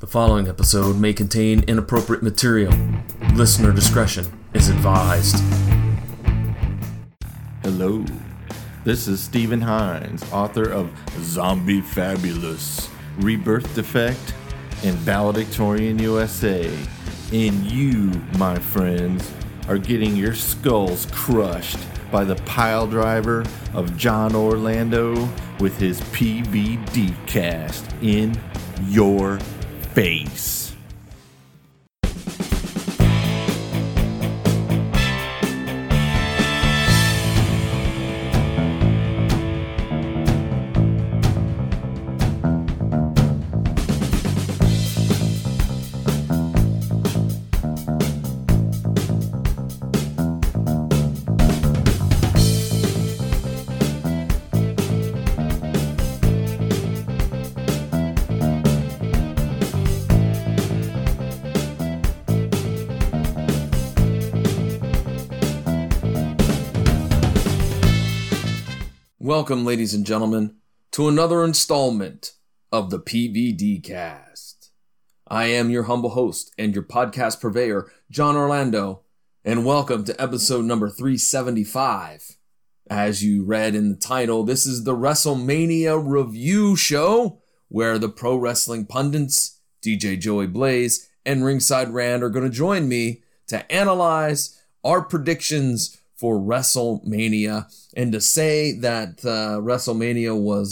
The following episode may contain inappropriate material. Listener discretion is advised. Hello, this is Stephen Hines, author of Zombie Fabulous, Rebirth Defect, and Valedictorian USA. And you, my friends, are getting your skulls crushed by the pile driver of John Orlando with his PVD cast in your face. Welcome, ladies and gentlemen, to another installment of the PVD Cast. I am your humble host and your podcast purveyor, John Orlando, and welcome to episode number 375. As you read in the title, this is the WrestleMania review show where the pro wrestling pundits, DJ Joey Blaze and Ringside Rand, are going to join me to analyze our predictions for WrestleMania, and to say that WrestleMania was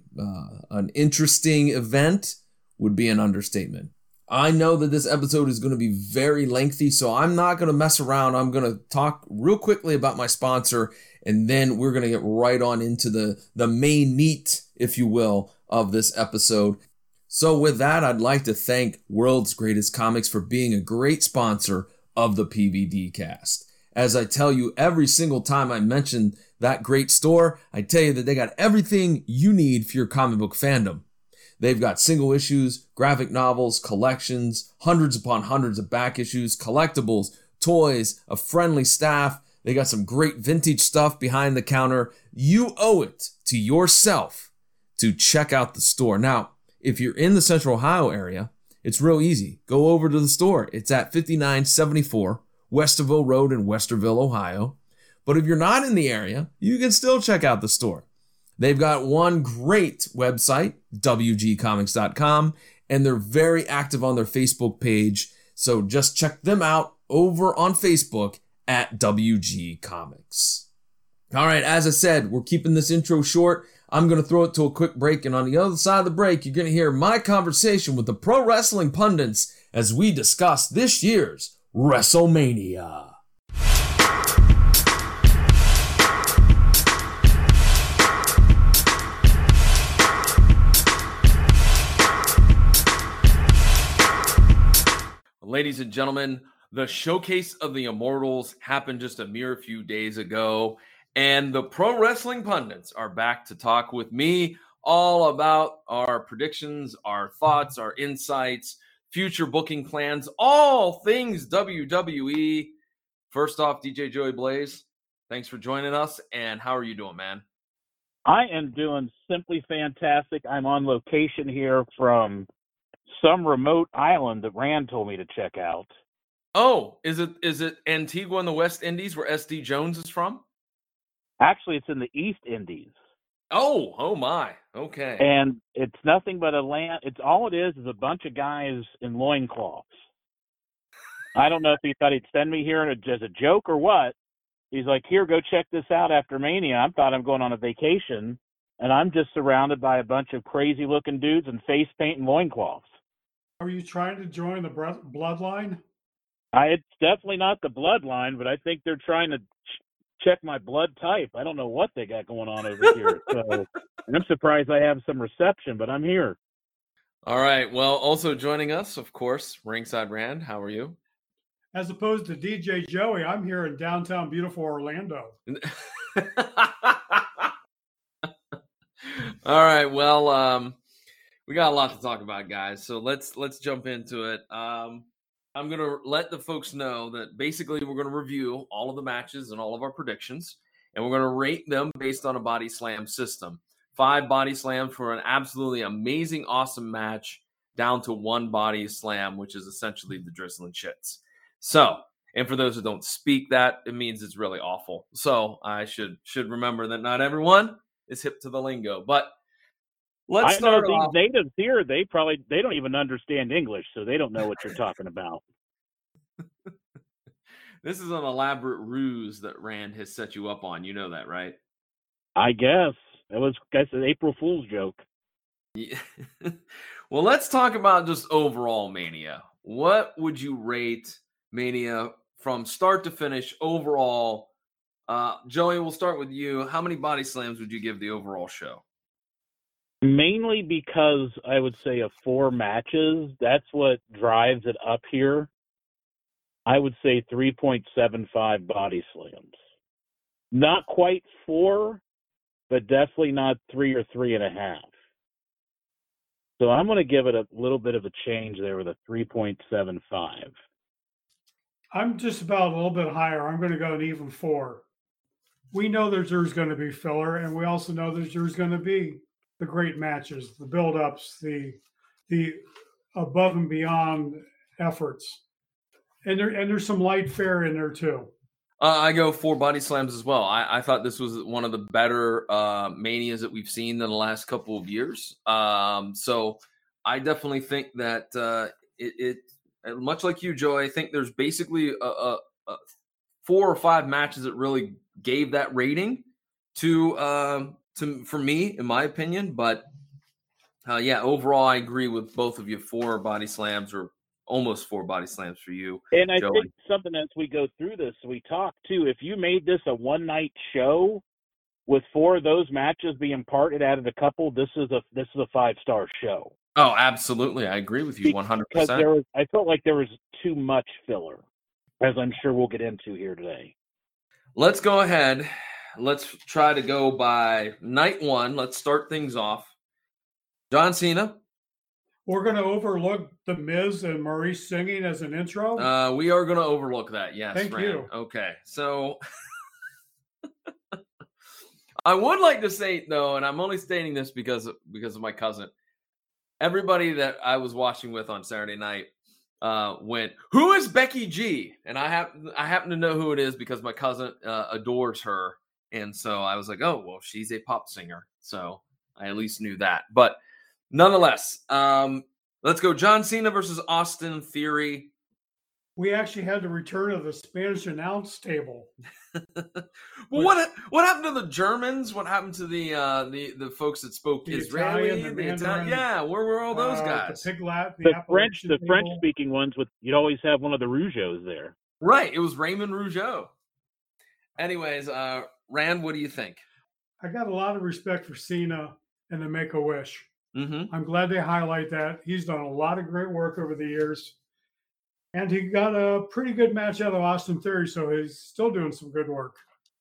an interesting event would be an understatement. I know that this episode is going to be very lengthy, so I'm not going to mess around. I'm going to talk real quickly about my sponsor, and then we're going to get right on into the main meat, if you will, of this episode. So with that, I'd like to thank World's Greatest Comics for being a great sponsor of the PVD Cast. As I tell you every single time I mention that great store, I tell you that they got everything you need for your comic book fandom. They've got single issues, graphic novels, collections, hundreds upon hundreds of back issues, collectibles, toys, a friendly staff. They got some great vintage stuff behind the counter. You owe it to yourself to check out the store. Now, if you're in the Central Ohio area, it's real easy. Go over to the store. It's at 5974 Westerville Road in Westerville, Ohio. But if you're not in the area, you can still check out the store. They've got one great website, wgcomics.com, and they're very active on their Facebook page. So just check them out over on Facebook at WG Comics. All right, as I said, we're keeping this intro short. I'm going to throw it to a quick break, and on the other side of the break, you're going to hear my conversation with the pro wrestling pundits as we discuss this year's WrestleMania. Ladies and gentlemen, the Showcase of the Immortals happened just a mere few days ago, and the pro wrestling pundits are back to talk with me all about our predictions, our thoughts, our insights, future booking plans, all things WWE. First off, DJ Joey Blaze, thanks for joining us. And how are you doing, man? I am doing simply fantastic. I'm on location here from some remote island that Rand told me to check out. Oh, is it Antigua in the West Indies where SD Jones is from? Actually, it's in the East Indies. Oh my. Okay. And it's nothing but a land. It's all it is a bunch of guys in loincloths. I don't know if he thought he'd send me here as a joke or what. He's like, here, go check this out after Mania. I thought I'm going on a vacation, and I'm just surrounded by a bunch of crazy-looking dudes in face paint and loincloths. Are you trying to join the bloodline? It's definitely not the bloodline, but I think they're trying to check my blood type. I don't know what they got going on over here. So I'm surprised I have some reception, but I'm here. All right. Well, also joining us, of course, Ringside Rand. How are you? As opposed to DJ Joey, I'm here in downtown beautiful Orlando. All right. Well, we got a lot to talk about, guys. So let's jump into it. I'm going to let the folks know that basically we're going to review all of the matches and all of our predictions, and we're going to rate them based on a body slam system. 5 body slams for an absolutely amazing, awesome match. down to one body slam, which is essentially the drizzling shits. So, and for those who don't speak that, it means it's really awful. So I should remember that not everyone is hip to the lingo. But let's start these off. natives here, they don't even understand English, so they don't know what you're talking about. This is an elaborate ruse that Rand has set you up on. You know that, right? I guess. That's an April Fool's joke. Yeah. Well, let's talk about just overall Mania. What would you rate Mania from start to finish overall? Joey, we'll start with you. How many body slams would you give the overall show? Mainly because I would say of 4 matches, that's what drives it up here. I would say 3.75 body slams. Not quite 4, but definitely not 3 or 3.5. So I'm going to give it a little bit of a change there with a 3.75. I'm just about a little bit higher. I'm going to go an even 4. We know there's going to be filler, and we also know there's going to be the great matches, the build-ups, the above and beyond efforts. And there's some light fare in there too. I go 4 body slams as well. I thought this was one of the better manias that we've seen in the last couple of years. So I definitely think that it much like you, Joey, I think there's basically a 4 or 5 matches that really gave that rating to for me, in my opinion. But yeah, overall, I agree with both of you. 4 body slams, or almost 4 body slams for you. And I Joey. think something as we go through this, we talk too. If you made this a one-night show with 4 of those matches being parted, added a couple, this is a 5-star show. Oh, absolutely, I agree with you 100%. Because I felt like there was too much filler, as I'm sure we'll get into here today. Let's go ahead. Let's try to go by night 1. Let's start things off. John Cena. We're going to overlook The Miz and Maurice singing as an intro? We are going to overlook that, yes. Thank you. Okay, so I would like to say, though, and I'm only stating this because of my cousin. Everybody that I was watching with on Saturday night went, "Who is Becky G?" And I happen to know who it is because my cousin adores her. And so I was like, oh, well, she's a pop singer. So I at least knew that. But nonetheless, let's go John Cena versus Austin Theory. We actually had to return to the Spanish announce table. Well, what happened to the Germans? What happened to the folks that spoke Israeli? Italian, yeah, where were all those guys? The French speaking ones you'd always have one of the Rougeaus there. Right, it was Raymond Rougeau. Anyways, Rand, what do you think? I got a lot of respect for Cena and the Make-A-Wish. Mm-hmm. I'm glad they highlight that. He's done a lot of great work over the years. And he got a pretty good match out of Austin Theory, so he's still doing some good work.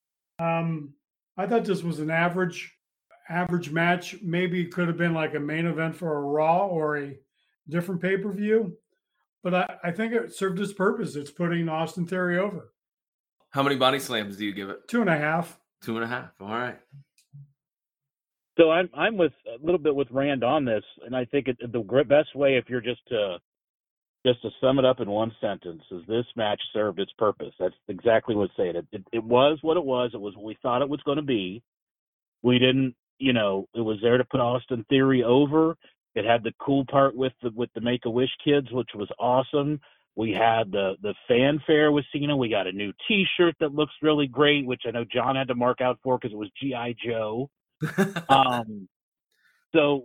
I thought this was an average match. Maybe it could have been like a main event for a Raw or a different pay-per-view. But I think it served its purpose. It's putting Austin Theory over. How many body slams do you give it? 2.5. 2.5. All right. So I'm with a little bit with Rand on this, and I think the best way, if you're just to sum it up in one sentence, is this match served its purpose. That's exactly what it's saying. It was what it was. It was what we thought it was going to be. We didn't, it was there to put Austin Theory over. It had the cool part with the Make-A-Wish kids, which was awesome. We had the fanfare with Cena. We got a new T-shirt that looks really great, which I know John had to mark out for because it was G.I. Joe. So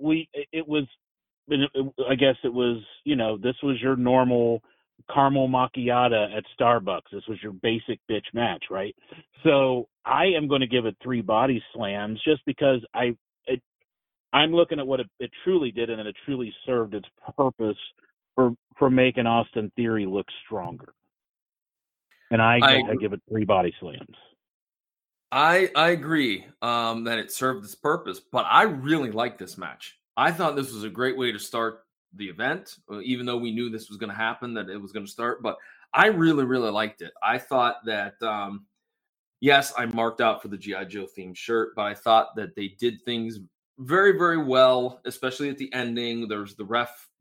I guess it was, this was your normal caramel macchiato at Starbucks. This was your basic bitch match, right? So I am going to give it 3 body slams just because I'm looking at what it truly did, and it truly served its purpose for making Austin Theory look stronger. And I give it 3 body slams. I agree that it served its purpose, but I really like this match. I thought this was a great way to start the event, even though we knew this was going to happen, that it was going to start. But I really, really liked it. I thought that, yes, I marked out for the G.I. Joe themed shirt, but I thought that they did things very, very well, especially at the ending. There was the ref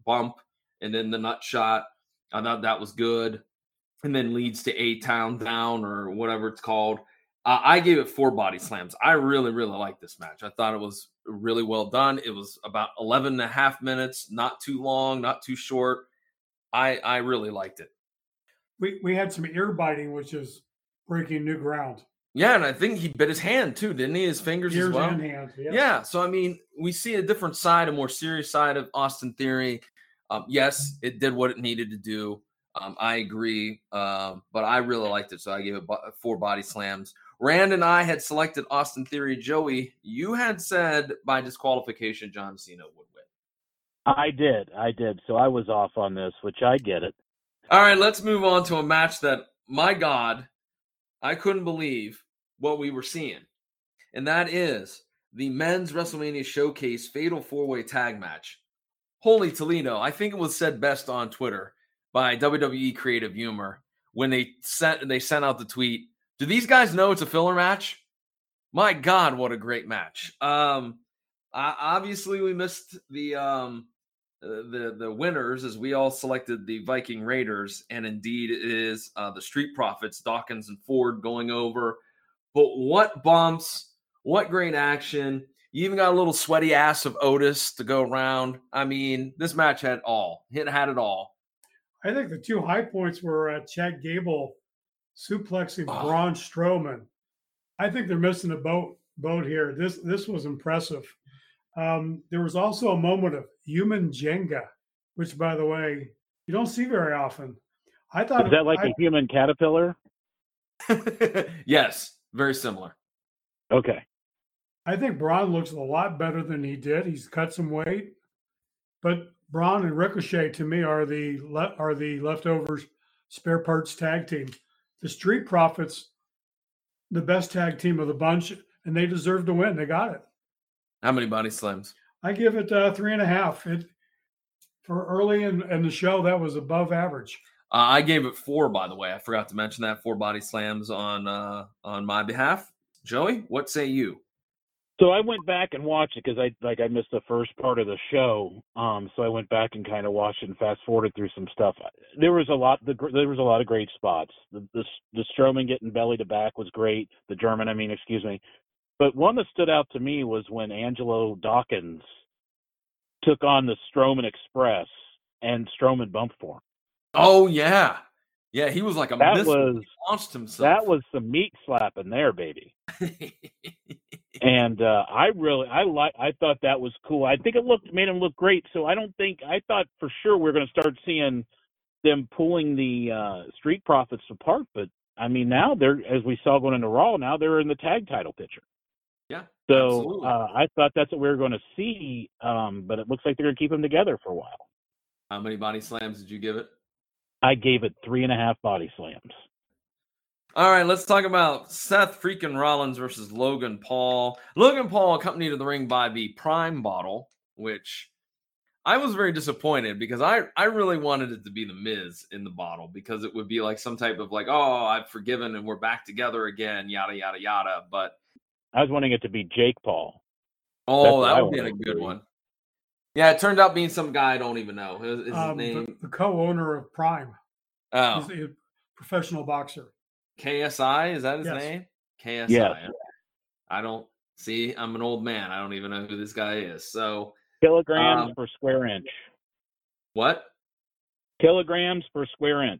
bump and then the nut shot. I thought that was good. And then leads to A-Town down or whatever it's called. I gave it 4 body slams. I really, really liked this match. I thought it was really well done. It was about 11 and a half minutes, not too long, not too short. I really liked it. We had some ear biting, which is breaking new ground. Yeah, and I think he bit his hand too, didn't he? His fingers Ears as well. and hands, yes. Yeah, so I mean, we see a different side, a more serious side of Austin Theory. Yes, it did what it needed to do. I agree, but I really liked it, so I gave it 4 body slams. Rand and I had selected Austin Theory. Joey, you had said by disqualification John Cena would win. I did. So I was off on this, which I get it. All right, let's move on to a match that, my God, I couldn't believe what we were seeing. And that is the Men's WrestleMania Showcase Fatal 4-Way Tag Match. Holy Toledo. I think it was said best on Twitter by WWE Creative Humor when they sent out the tweet. Do these guys know it's a filler match? My God, what a great match. Obviously, we missed the winners as we all selected the Viking Raiders, and indeed it is the Street Profits, Dawkins and Ford going over. But what bumps, what great action. You even got a little sweaty ass of Otis to go around. I mean, this match had it all. It had it all. I think the 2 high points were Chad Gable suplexing Braun Strowman. I think they're missing a boat here. This was impressive. There was also a moment of human Jenga, which, by the way, you don't see very often. I thought is that like a human caterpillar? Yes, very similar. Okay. I think Braun looks a lot better than he did. He's cut some weight, but Braun and Ricochet to me are the leftovers spare parts tag team. The Street Profits, the best tag team of the bunch, and they deserve to win. They got it. How many body slams? I give it 3.5. For early in the show, that was above average. I gave it 4, by the way. I forgot to mention that 4 body slams on my behalf. Joey, what say you? So I went back and watched it because I missed the first part of the show. So I went back and kind of watched it and fast forwarded through some stuff. There was a lot of great spots. The Strowman getting belly to back was great. The German, excuse me. But one that stood out to me was when Angelo Dawkins took on the Strowman Express and Strowman bumped for him. Oh yeah. Yeah, he was like a missile. He launched himself. That was some meat slapping there, baby. And I thought that was cool. I think made him look great. So I thought for sure we're going to start seeing them pulling the Street Profits apart. But I mean, now they're, as we saw going into Raw, now they're in the tag title picture. Yeah. So I thought that's what we were going to see. But it looks like they're going to keep them together for a while. How many body slams did you give it? I gave it 3.5 body slams. All right, let's talk about Seth freaking Rollins versus Logan Paul. Logan Paul accompanied to the ring by the Prime bottle, which I was very disappointed because I really wanted it to be the Miz in the bottle because it would be like some type of like, oh, I've forgiven and we're back together again, yada, yada, yada. But I was wanting it to be Jake Paul. Oh, that would be a good one. Yeah, it turned out being some guy I don't even know. Is his name? The co-owner of Prime. Oh. He's a professional boxer. KSI, is that his name? KSI. Yes. I don't see. I'm an old man. I don't even know who this guy is. So kilograms per square inch. What? Kilograms per square inch.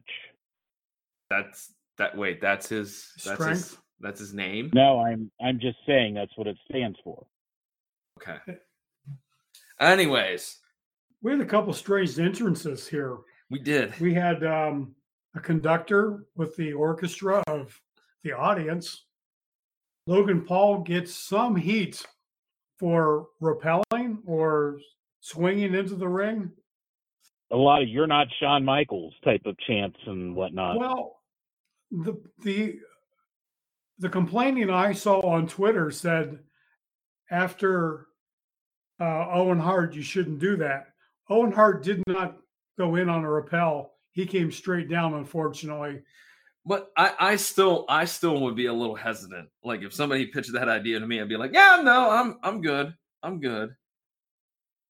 Wait, that's his strength. That's his name. No, I'm just saying that's what it stands for. Okay. Anyways, we had a couple strange entrances here. We did. We had a conductor with the orchestra of the audience. Logan Paul gets some heat for rappelling or swinging into the ring. A lot of "You're not Shawn Michaels" type of chants and whatnot. Well, the complaining I saw on Twitter said after Owen Hart, you shouldn't do that. Owen Hart did not go in on a rappel. He came straight down, unfortunately. But I still would be a little hesitant. Like if somebody pitched that idea to me, I'd be like, yeah, no, I'm good. I'm good.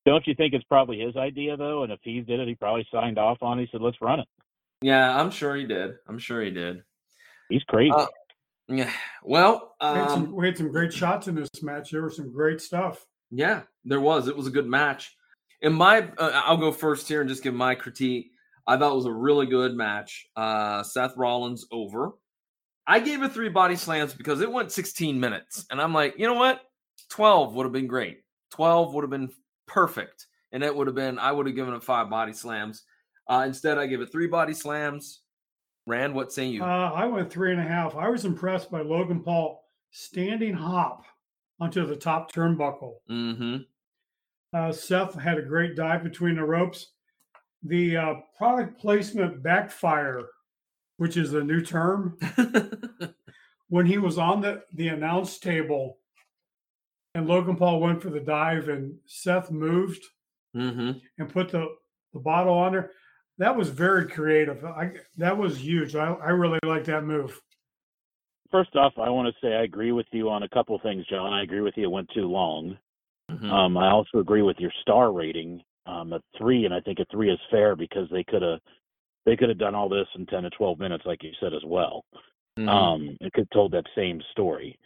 Don't you think it's probably his idea, though? And if he did it, he probably signed off on it. He said, let's run it. Yeah, I'm sure he did. He's crazy. Yeah. Well, we had some great shots in this match. There was some great stuff. Yeah, there was. It was a good match. In my, I'll go first here and just give my critique. I thought it was a really good match. Seth Rollins over. I gave it 3 body slams because it went 16 minutes. And I'm like, you know what? 12 would have been great. 12 would have been perfect. And I would have given it 5 body slams. Instead, I give it 3 body slams. Rand, what say you? I went 3.5. I was impressed by Logan Paul standing hop onto the top turnbuckle. Mm-hmm. Seth had a great dive between the ropes. The product placement backfire, which is a new term, when he was on the announce table and Logan Paul went for the dive and Seth moved and put the bottle on there. That was very creative. That was huge. I really like that move. First off, I want to say I agree with you on a couple of things, John. I agree with you. It went too long. Mm-hmm. I also agree with your star rating at 3, and I think a 3 is fair because they could have done all this in 10 to 12 minutes, like you said as well. It could have told that same story.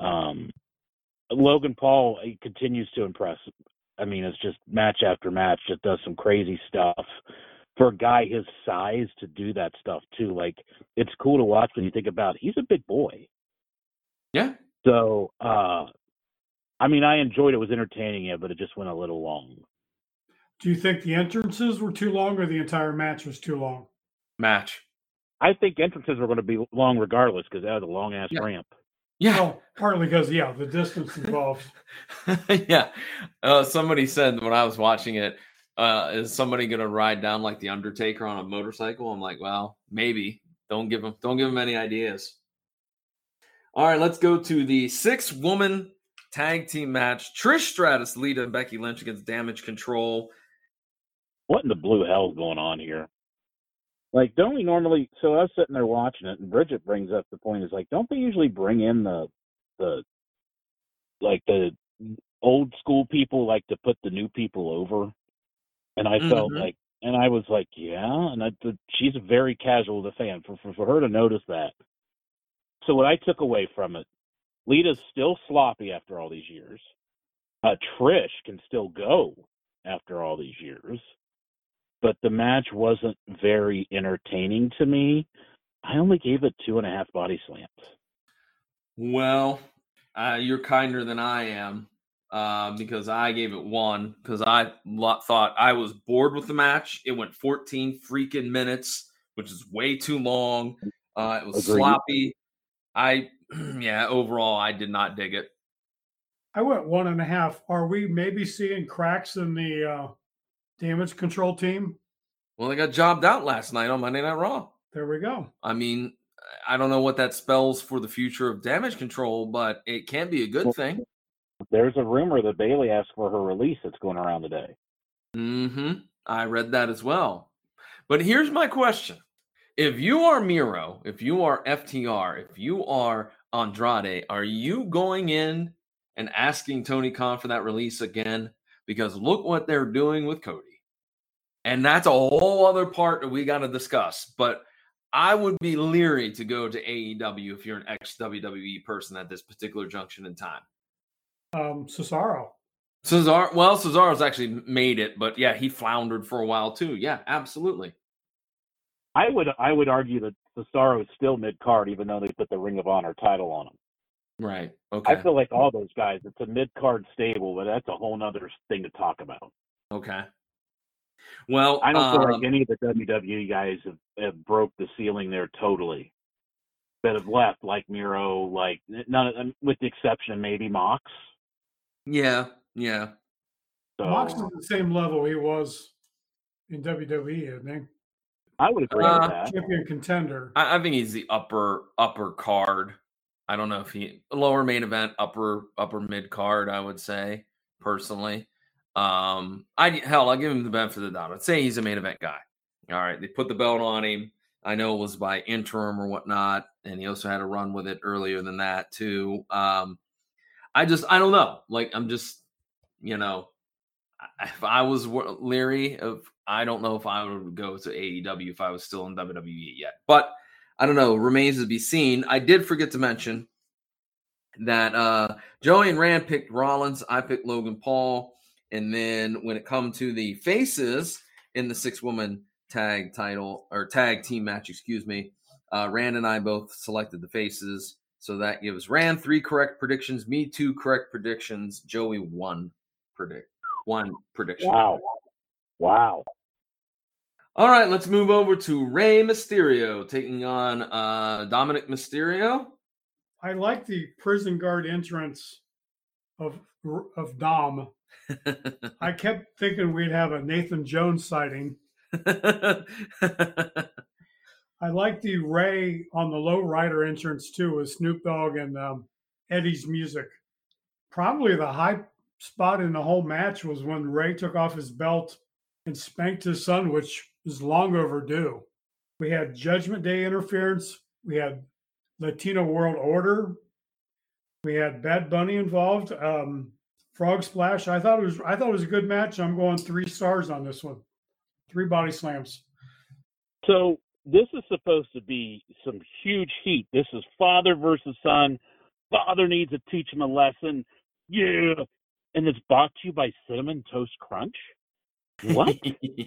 Logan Paul, he continues to impress. I mean, it's just match after match, just does some crazy stuff. For a guy his size to do that stuff too, like it's cool to watch when you think about it. He's a big boy. Yeah. So, I mean, I enjoyed it. It was entertaining, but it just went a little long. Do you think the entrances were too long or the entire match was too long? Match. I think entrances were going to be long regardless because they had a long-ass ramp. Yeah. Well, partly because, the distance involved. Yeah. Somebody said when I was watching it, is somebody going to ride down like the Undertaker on a motorcycle? I'm like, well, maybe. Don't give him any ideas. All right, let's go to the 6-woman tag team match. Trish Stratus, Lita, and Becky Lynch against Damage Control. What in the blue hell is going on here? Like, don't we normally? So I was sitting there watching it, and Bridget brings up the point: is like, don't they usually bring in the old school people like to put the new people over? And I felt like, and I was like, yeah. And she's very casual as a fan for her to notice that. So what I took away from it, Lita's still sloppy after all these years. Trish can still go after all these years. But the match wasn't very entertaining to me. I only gave it 2.5 body slams. Well, you're kinder than I am because I gave it 1 because I thought I was bored with the match. It went 14 freaking minutes, which is way too long. It was sloppy. Overall, I did not dig it. I went 1.5. Are we maybe seeing cracks in the Damage Control team? Well, they got jobbed out last night on Monday Night Raw. There we go. I mean, I don't know what that spells for the future of Damage Control, but it can be a good thing. There's a rumor that Bayley asked for her release that's going around today. I read that as well. But here's my question. If you are Miro, if you are FTR, if you are Andrade, are you going in and asking Tony Khan for that release again? Because look what they're doing with Cody. And that's a whole other part that we got to discuss. But I would be leery to go to AEW if you're an ex-WWE person at this particular junction in time. Cesaro. Cesaro's actually made it, but yeah, he floundered for a while too. Yeah, absolutely. I would argue that Cesaro is still mid-card, even though they put the Ring of Honor title on him. Right. Okay. I feel like all those guys, it's a mid-card stable, but that's a whole nother thing to talk about. Okay. Well, I don't feel like any of the WWE guys have broke the ceiling there totally. That have left, like Miro, like none, with the exception of maybe Mox. Yeah. So, Mox is the same level he was in WWE, isn't he? I would agree with that. Champion contender. I think he's the upper card. I don't know if he lower main event, upper mid card. I would say personally. I'll give him the benefit of the doubt. I'd say he's a main event guy. All right, they put the belt on him. I know it was by interim or whatnot, and he also had a run with it earlier than that too. I don't know. Like I'm just, if I was leery of, I don't know if I would go to AEW if I was still in WWE yet. But I don't know. Remains to be seen. I did forget to mention that Joey and Rand picked Rollins. I picked Logan Paul. And then when it comes to the faces in the 6-woman tag team match, Rand and I both selected the faces. So that gives Rand 3 correct predictions, me 2 correct predictions, Joey 1 prediction. Wow. All right, let's move over to Rey Mysterio taking on Dominic Mysterio. I like the prison guard entrance of Dom. I kept thinking we'd have a Nathan Jones sighting. I like the Rey on the low rider entrance too, with Snoop Dogg and Eddie's music. Probably the high spot in the whole match was when Rey took off his belt and spanked his son, which is long overdue. We had Judgment Day interference. We had Latino World Order. We had Bad Bunny involved. Frog Splash. I thought it was a good match. I'm going 3 stars on this one. 3 body slams. So this is supposed to be some huge heat. This is father versus son. Father needs to teach him a lesson. Yeah. And it's brought to you by Cinnamon Toast Crunch? What?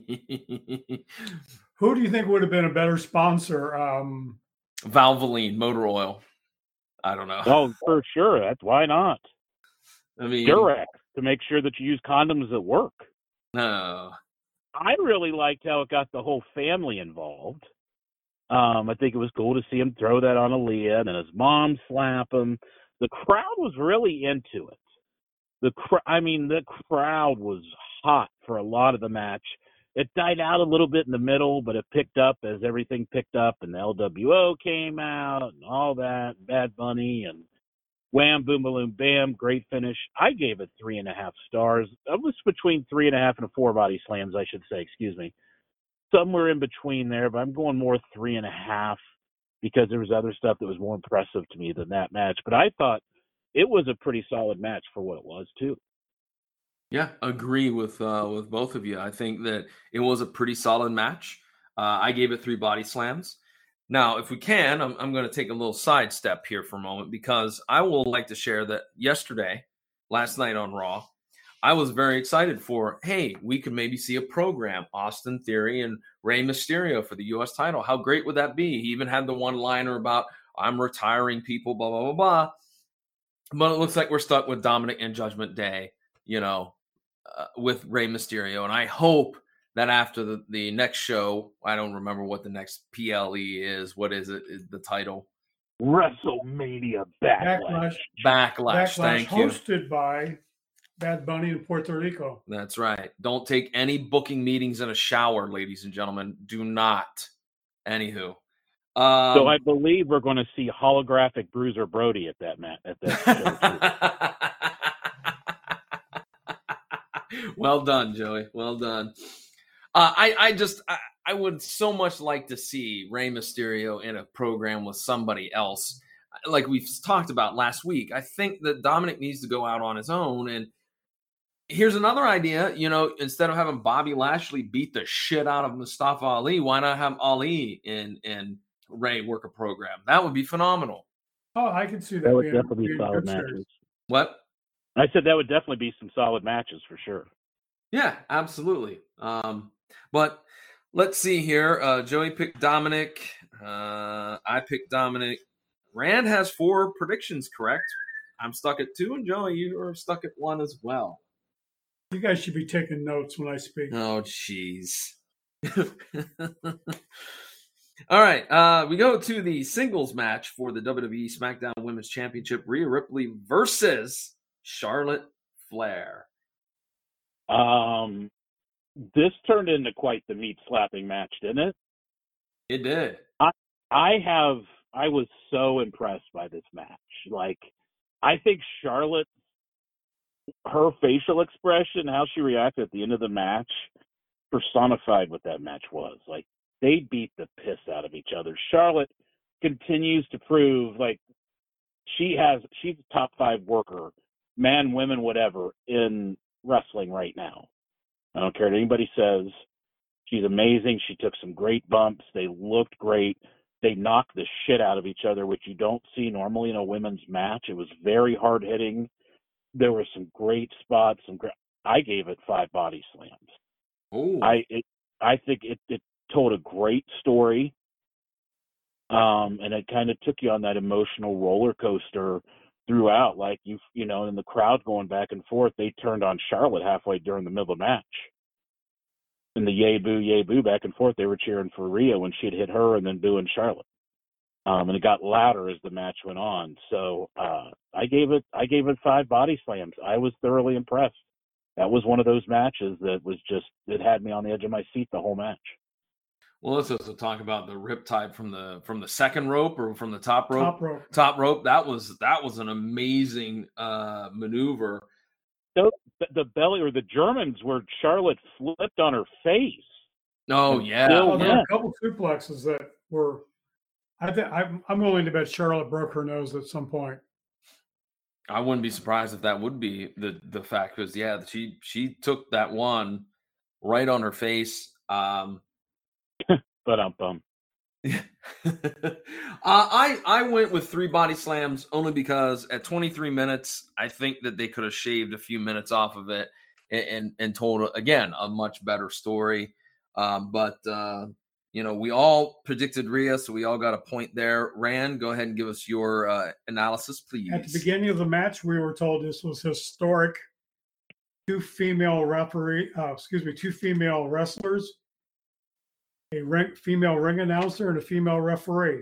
Who do you think would have been a better sponsor? Valvoline motor oil. I don't know. Oh, for sure. That's why not. I mean, Durex to make sure that you use condoms at work. No. I really liked how it got the whole family involved. I think it was cool to see him throw that on Aaliyah and then his mom slap him. The crowd was really into it. The crowd was hot for a lot of the match. It died out a little bit in the middle, but it picked up as everything picked up, and the LWO came out and all that, Bad Bunny and wham, boom, balloon, bam, great finish. I gave it 3.5 stars. It was between 3.5 and 4 body slams, I should say, excuse me. Somewhere in between there, but I'm going more 3.5 because there was other stuff that was more impressive to me than that match. But I thought it was a pretty solid match for what it was, too. Yeah, agree with both of you. I think that it was a pretty solid match. I gave it 3 body slams. Now, if we can, I'm going to take a little sidestep here for a moment because I will like to share that last night on Raw, I was very excited for, hey, we could maybe see a program, Austin Theory and Rey Mysterio for the U.S. title. How great would that be? He even had the one-liner about, I'm retiring people, blah, blah, blah, blah. But it looks like we're stuck with Dominic and Judgment Day, with Rey Mysterio. And I hope that after the next show, I don't remember what the next PLE is. What is it? Is the title? WrestleMania Backlash. Backlash. Thank you. Hosted by Bad Bunny in Puerto Rico. That's right. Don't take any booking meetings in a shower, ladies and gentlemen. Do not. Anywho. So I believe we're going to see holographic Bruiser Brody at that show. Well done, Joey. Well done. I would so much like to see Rey Mysterio in a program with somebody else. Like we've talked about last week, I think that Dominic needs to go out on his own. And here's another idea, instead of having Bobby Lashley beat the shit out of Mustafa Ali, why not have Ali in Rey work a program? That would be phenomenal. Oh, I can see that. That would definitely be solid matches. What? I said that would definitely be some solid matches for sure. Yeah, absolutely. But let's see here. Joey picked Dominic. I picked Dominic. Rand has 4 predictions correct. I'm stuck at 2, and Joey, you are stuck at 1 as well. You guys should be taking notes when I speak. Oh, jeez. All right. We go to the singles match for the WWE SmackDown Women's Championship. Rhea Ripley versus Charlotte Flair. This turned into quite the meat slapping match, didn't it? It did. I was so impressed by this match. Like, I think Charlotte, her facial expression, how she reacted at the end of the match, personified what that match was. Like, they beat the piss out of each other. Charlotte continues to prove, like, she's a top 5 worker, man, women, whatever, in wrestling right now. I don't care what anybody says. She's amazing. She took some great bumps. They looked great. They knocked the shit out of each other, which you don't see normally in a women's match. It was very hard hitting. There were some great spots. I gave it 5 body slams. Oh, I think it told a great story. And it kind of took you on that emotional roller coaster throughout. Like you know, and the crowd going back and forth. They turned on Charlotte halfway during the middle of the match. And the yay boo back and forth. They were cheering for Rhea when she'd hit her and then booing Charlotte. And it got louder as the match went on. So I gave it 5 body slams. I was thoroughly impressed. That was one of those matches that was just, it had me on the edge of my seat the whole match. well, let's also talk about the riptide from the second rope or from the top rope. Top rope. Top rope. That was an amazing maneuver. The belly or the Germans where Charlotte flipped on her face. Oh yeah, Still, There were a couple suplexes that were. I think I'm willing to bet Charlotte broke her nose at some point. I wouldn't be surprised if that would be the fact, because yeah, she took that one right on her face. But I went with 3 body slams only because at 23 minutes, I think that they could have shaved a few minutes off of it and told, again, a much better story. But we all predicted Rhea, so we all got a point there. Rand, go ahead and give us your analysis, please. At the beginning of the match, we were told this was historic. 2 female wrestlers, a female ring announcer, and a female referee.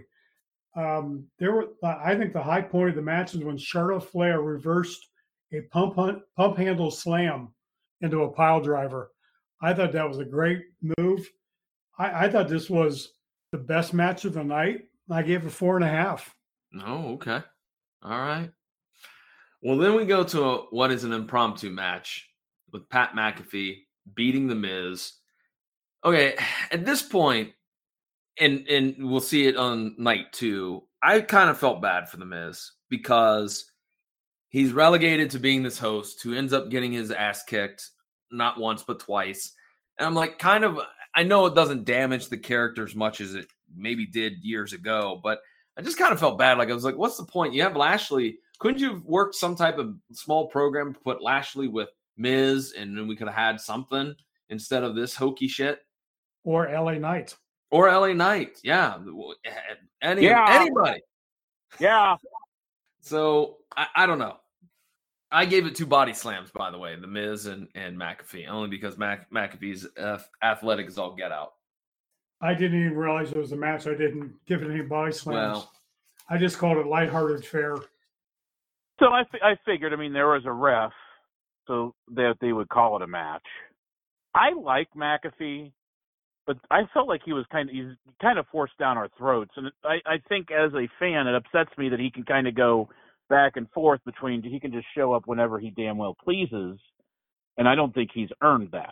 I think the high point of the match is when Charlotte Flair reversed a pump handle slam into a pile driver. I thought that was a great move. I thought this was the best match of the night. I gave it 4.5. Oh, okay. All right. Well, then we go to what is an impromptu match with Pat McAfee beating The Miz. Okay, at this point, and we'll see it on night 2, I kind of felt bad for The Miz because he's relegated to being this host who ends up getting his ass kicked not once but twice. And I'm like, I know it doesn't damage the character as much as it maybe did years ago, but I just kind of felt bad. Like, I was like, what's the point? You have Lashley. Couldn't you have worked some type of small program to put Lashley with Miz, and then we could have had something instead of this hokey shit? Or LA Knight. Or LA Knight. Yeah. Anybody. Yeah. So I don't know. I gave it 2 body slams, by the way, The Miz and McAfee, only because McAfee's athletic as all get out. I didn't even realize it was a match. I didn't give it any body slams. Well, I just called it lighthearted fare. So I figured, there was a ref, so that they would call it a match. I like McAfee, but I felt like he's kind of forced down our throats. And I think as a fan, it upsets me that he can kind of go back and forth between, he can just show up whenever he damn well pleases. And I don't think he's earned that.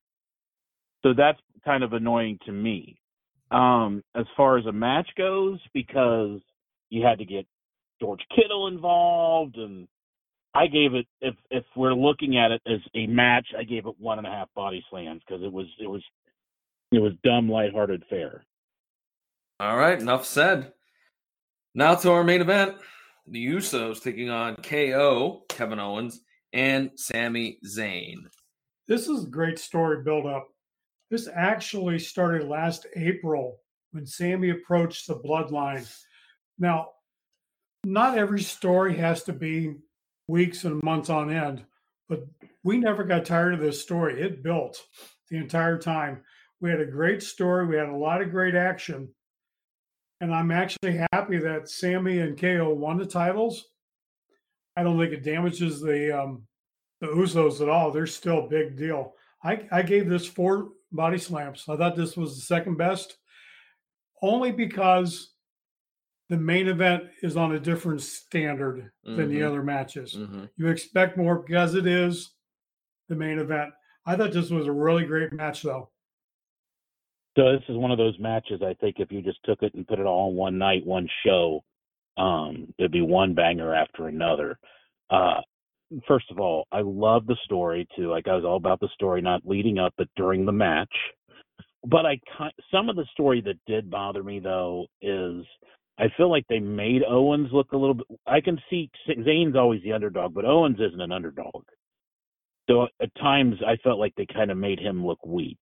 So that's kind of annoying to me. As far as a match goes, because you had to get George Kittle involved, and I gave it, if we're looking at it as a match, I gave it 1.5 body slams because it was dumb, lighthearted fare. all right, enough said. Now to our main event. The Usos taking on KO, Kevin Owens, and Sami Zayn. This is a great story build-up. This actually started last April when Sami approached the Bloodline. Now, not every story has to be weeks and months on end, but we never got tired of this story. It built the entire time. We had a great story. We had a lot of great action. And I'm actually happy that Sami and KO won the titles. I don't think it damages the Usos at all. They're still a big deal. I gave this 4 body slams. I thought this was the second best, only because the main event is on a different standard than the other matches. Mm-hmm. You expect more because it is the main event. I thought this was a really great match, though. So this is one of those matches, I think, if you just took it and put it all in one night, one show, it'd be one banger after another. first of all, I love the story too. Like, I was all about the story, not leading up, but during the match. But some of the story that did bother me though is I feel like they made Owens look a little bit. I can see Zayn's always the underdog, but Owens isn't an underdog. So at times I felt like they kind of made him look weak.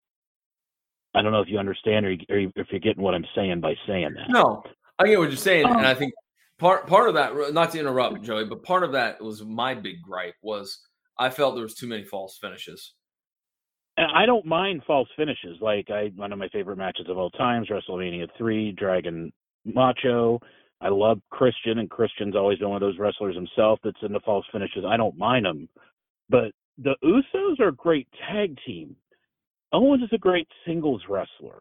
I don't know if you understand or if you're getting what I'm saying by saying that. No, I get what you're saying, and I think part of that, not to interrupt, Joey, but part of that was my big gripe was I felt there was too many false finishes. And I don't mind false finishes. Like, one of my favorite matches of all times, WrestleMania 3, Dragon Macho. I love Christian, and Christian's always been one of those wrestlers himself that's into false finishes. I don't mind them. But the Usos are a great tag team. Owens is a great singles wrestler.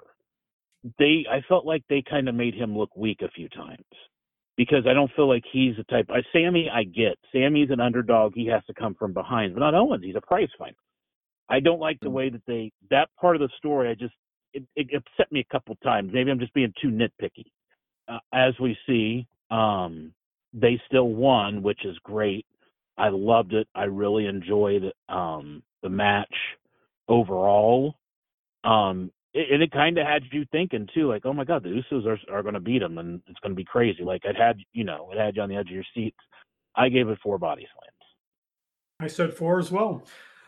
I felt like they kind of made him look weak a few times because I don't feel like he's the type. Sammy, I get. Sammy's an underdog. He has to come from behind. But not Owens. He's a prize fighter. I don't like the way that that part of the story, it upset me a couple times. Maybe I'm just being too nitpicky. As we see, they still won, which is great. I loved it. I really enjoyed the match overall. And it kind of had you thinking too, like, oh my God, the Usos are going to beat them, and it's going to be crazy. Like, it had you on the edge of your seats. I gave it 4 body slams. I said 4 as well.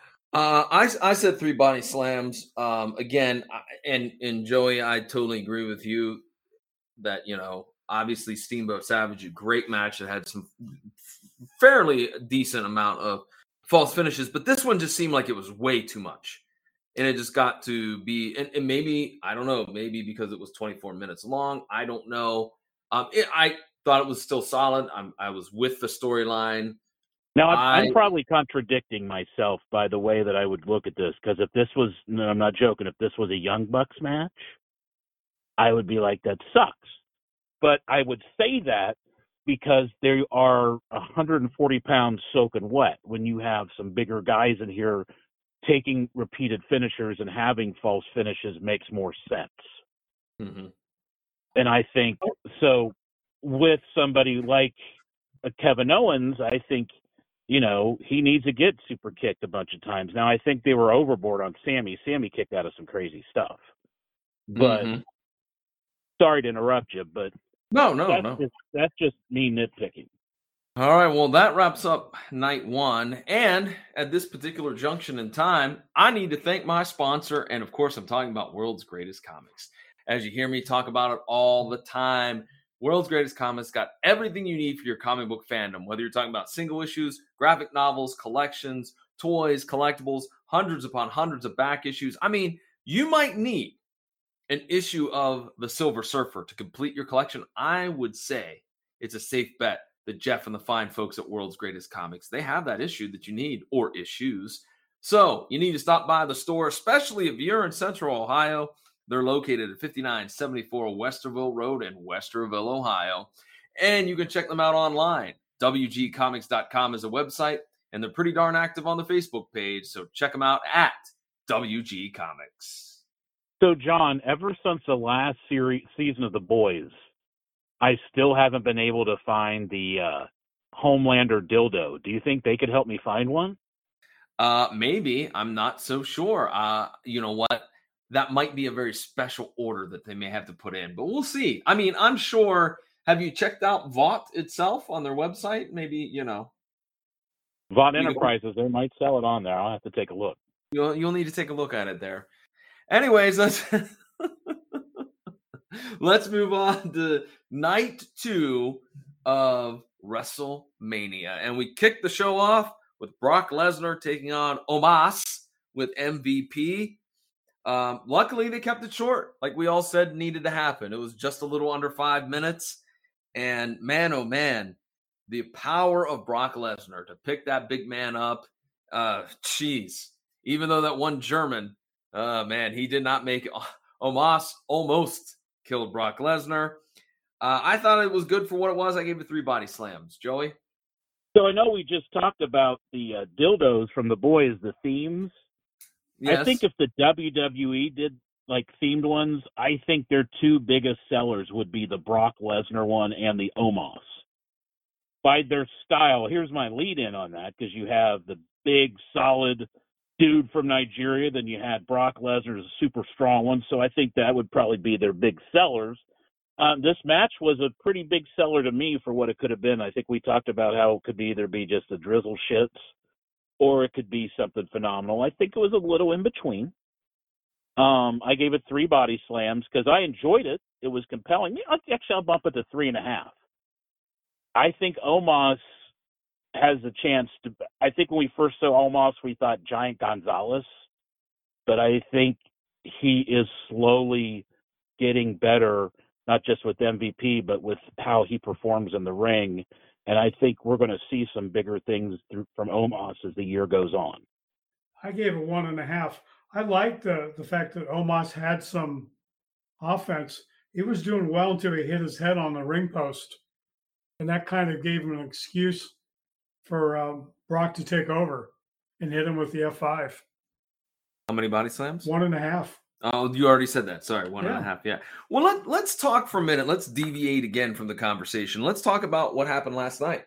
I said 3 body slams. Again, and Joey, I totally agree with you that, obviously Steamboat Savage, a great match that had some fairly decent amount of false finishes, but this one just seemed like it was way too much. And it just got to be, and maybe, I don't know, maybe because it was 24 minutes long. I don't know. I thought it was still solid. I was with the storyline. Now, I'm probably contradicting myself by the way that I would look at this, because if this was, no, I'm not joking, if this was a Young Bucks match, I would be like, that sucks. But I would say that because they are 140 pounds soaking wet when you have some bigger guys in here taking repeated finishers and having false finishes makes more sense. Mm-hmm. And I think, so with somebody like Kevin Owens, I think, he needs to get super kicked a bunch of times. Now, I think they were overboard on Sammy. Sammy kicked out of some crazy stuff. But sorry to interrupt you, but no. That's just me nitpicking. All right, well, that wraps up night 1. And at this particular junction in time, I need to thank my sponsor. And of course, I'm talking about World's Greatest Comics. As you hear me talk about it all the time, World's Greatest Comics got everything you need for your comic book fandom, whether you're talking about single issues, graphic novels, collections, toys, collectibles, hundreds upon hundreds of back issues. I mean, you might need an issue of the Silver Surfer to complete your collection. I would say it's a safe bet that Jeff and the fine folks at World's Greatest Comics, they have that issue that you need, or issues. So you need to stop by the store, especially if you're in Central Ohio. They're located at 5974 Westerville Road in Westerville, Ohio. And you can check them out online. WGComics.com is a website, and they're pretty darn active on the Facebook page. So check them out at WG Comics. So, John, ever since the last season of The Boys, I still haven't been able to find the Homelander dildo. Do you think they could help me find one? Maybe. I'm not so sure. You know what? That might be a very special order that they may have to put in, but we'll see. I mean, I'm sure. Have you checked out Vought itself on their website? Maybe, Vought Enterprises, they might sell it on there. I'll have to take a look. You'll need to take a look at it there. Anyways, let's move on to night 2 of WrestleMania. And we kicked the show off with Brock Lesnar taking on Omos with MVP. Luckily, they kept it short. Like we all said needed to happen. It was just a little under 5 minutes. And man, oh man, the power of Brock Lesnar to pick that big man up. Even though that one German, man, he did not make it. Omos almost killed Brock Lesnar. I thought it was good for what it was. I gave it 3 body slams. Joey? So I know we just talked about the dildos from The Boys, the themes. Yes. I think if the WWE did like themed ones, I think their 2 biggest sellers would be the Brock Lesnar one and the Omos. by their style. Here's my lead in on that, because you have the big, solid dude from Nigeria, then you had Brock Lesnar, a super strong one. So I think that would probably be their big sellers. This match was a pretty big seller to me for what it could have been. I think we talked about how it could either be just the drizzle shits or it could be something phenomenal. I think it was a little in between. I gave it 3 body slams because I enjoyed it. It was compelling. Actually, I'll bump it to 3.5. I think Omos has a chance to. I think when we first saw Omos, we thought Giant Gonzalez, but I think he is slowly getting better, not just with MVP, but with how he performs in the ring. And I think we're going to see some bigger things from Omos as the year goes on. I gave it 1.5. I liked the fact that Omos had some offense. He was doing well until he hit his head on the ring post. And that kind of gave him an excuse for Brock to take over and hit him with the F5. How many body slams? 1.5. Oh, you already said that. Sorry, 1.5. Yeah. Well, let's talk for a minute. Let's deviate again from the conversation. Let's talk about what happened last night.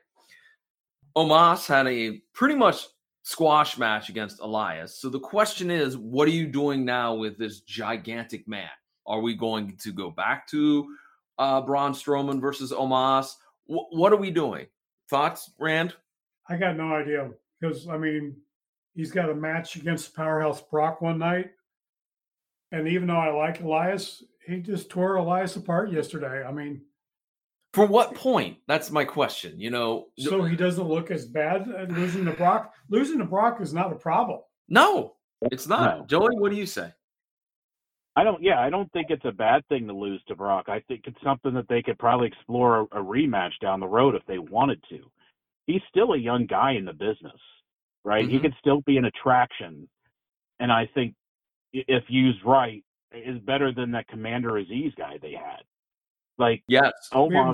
Omos had a pretty much squash match against Elias. So the question is, what are you doing now with this gigantic man? Are we going to go back to Braun Strowman versus Omos? What are we doing? Thoughts, Rand? I got no idea because, I mean, he's got a match against Powerhouse Brock one night. And even though I like Elias, he just tore Elias apart yesterday. I mean, for what point? That's my question. So he doesn't look as bad at losing to Brock. Losing to Brock is not a problem. No, it's not. No. Joey, what do you say? I don't think it's a bad thing to lose to Brock. I think it's something that they could probably explore a rematch down the road if they wanted to. He's still a young guy in the business, right? Mm-hmm. He could still be an attraction. And I think if used right, is better than that Commander Aziz guy they had. Like, yes, Omos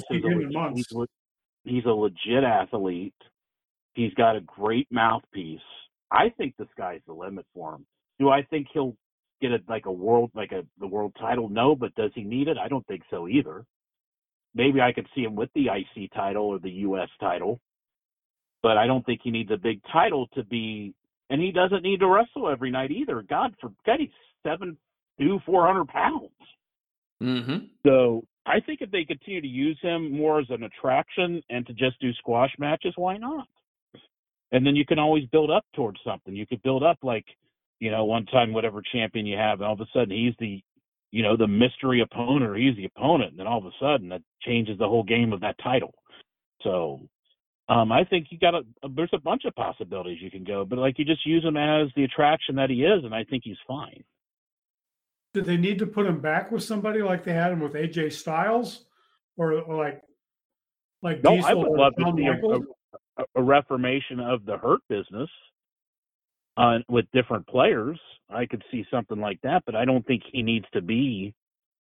he's a legit athlete. He's got a great mouthpiece. I think the sky's the limit for him. Do I think he'll get the world title? No, but does he need it? I don't think so either. Maybe I could see him with the IC title or the US title, but I don't think he needs a big title to be. And he doesn't need to wrestle every night either. God, he's 7'2", 400 pounds. Mm-hmm. So I think if they continue to use him more as an attraction and to just do squash matches, why not? And then you can always build up towards something. You could build up one time whatever champion you have, and all of a sudden he's the mystery opponent, or he's the opponent, and then all of a sudden that changes the whole game of that title. So I think there's a bunch of possibilities you can go, but you just use him as the attraction that he is, and I think he's fine. Did they need to put him back with somebody like they had him with AJ Styles, or like No, Diesel? I would love to see a reformation of the Hurt business with different players. I could see something like that, but I don't think he needs to be.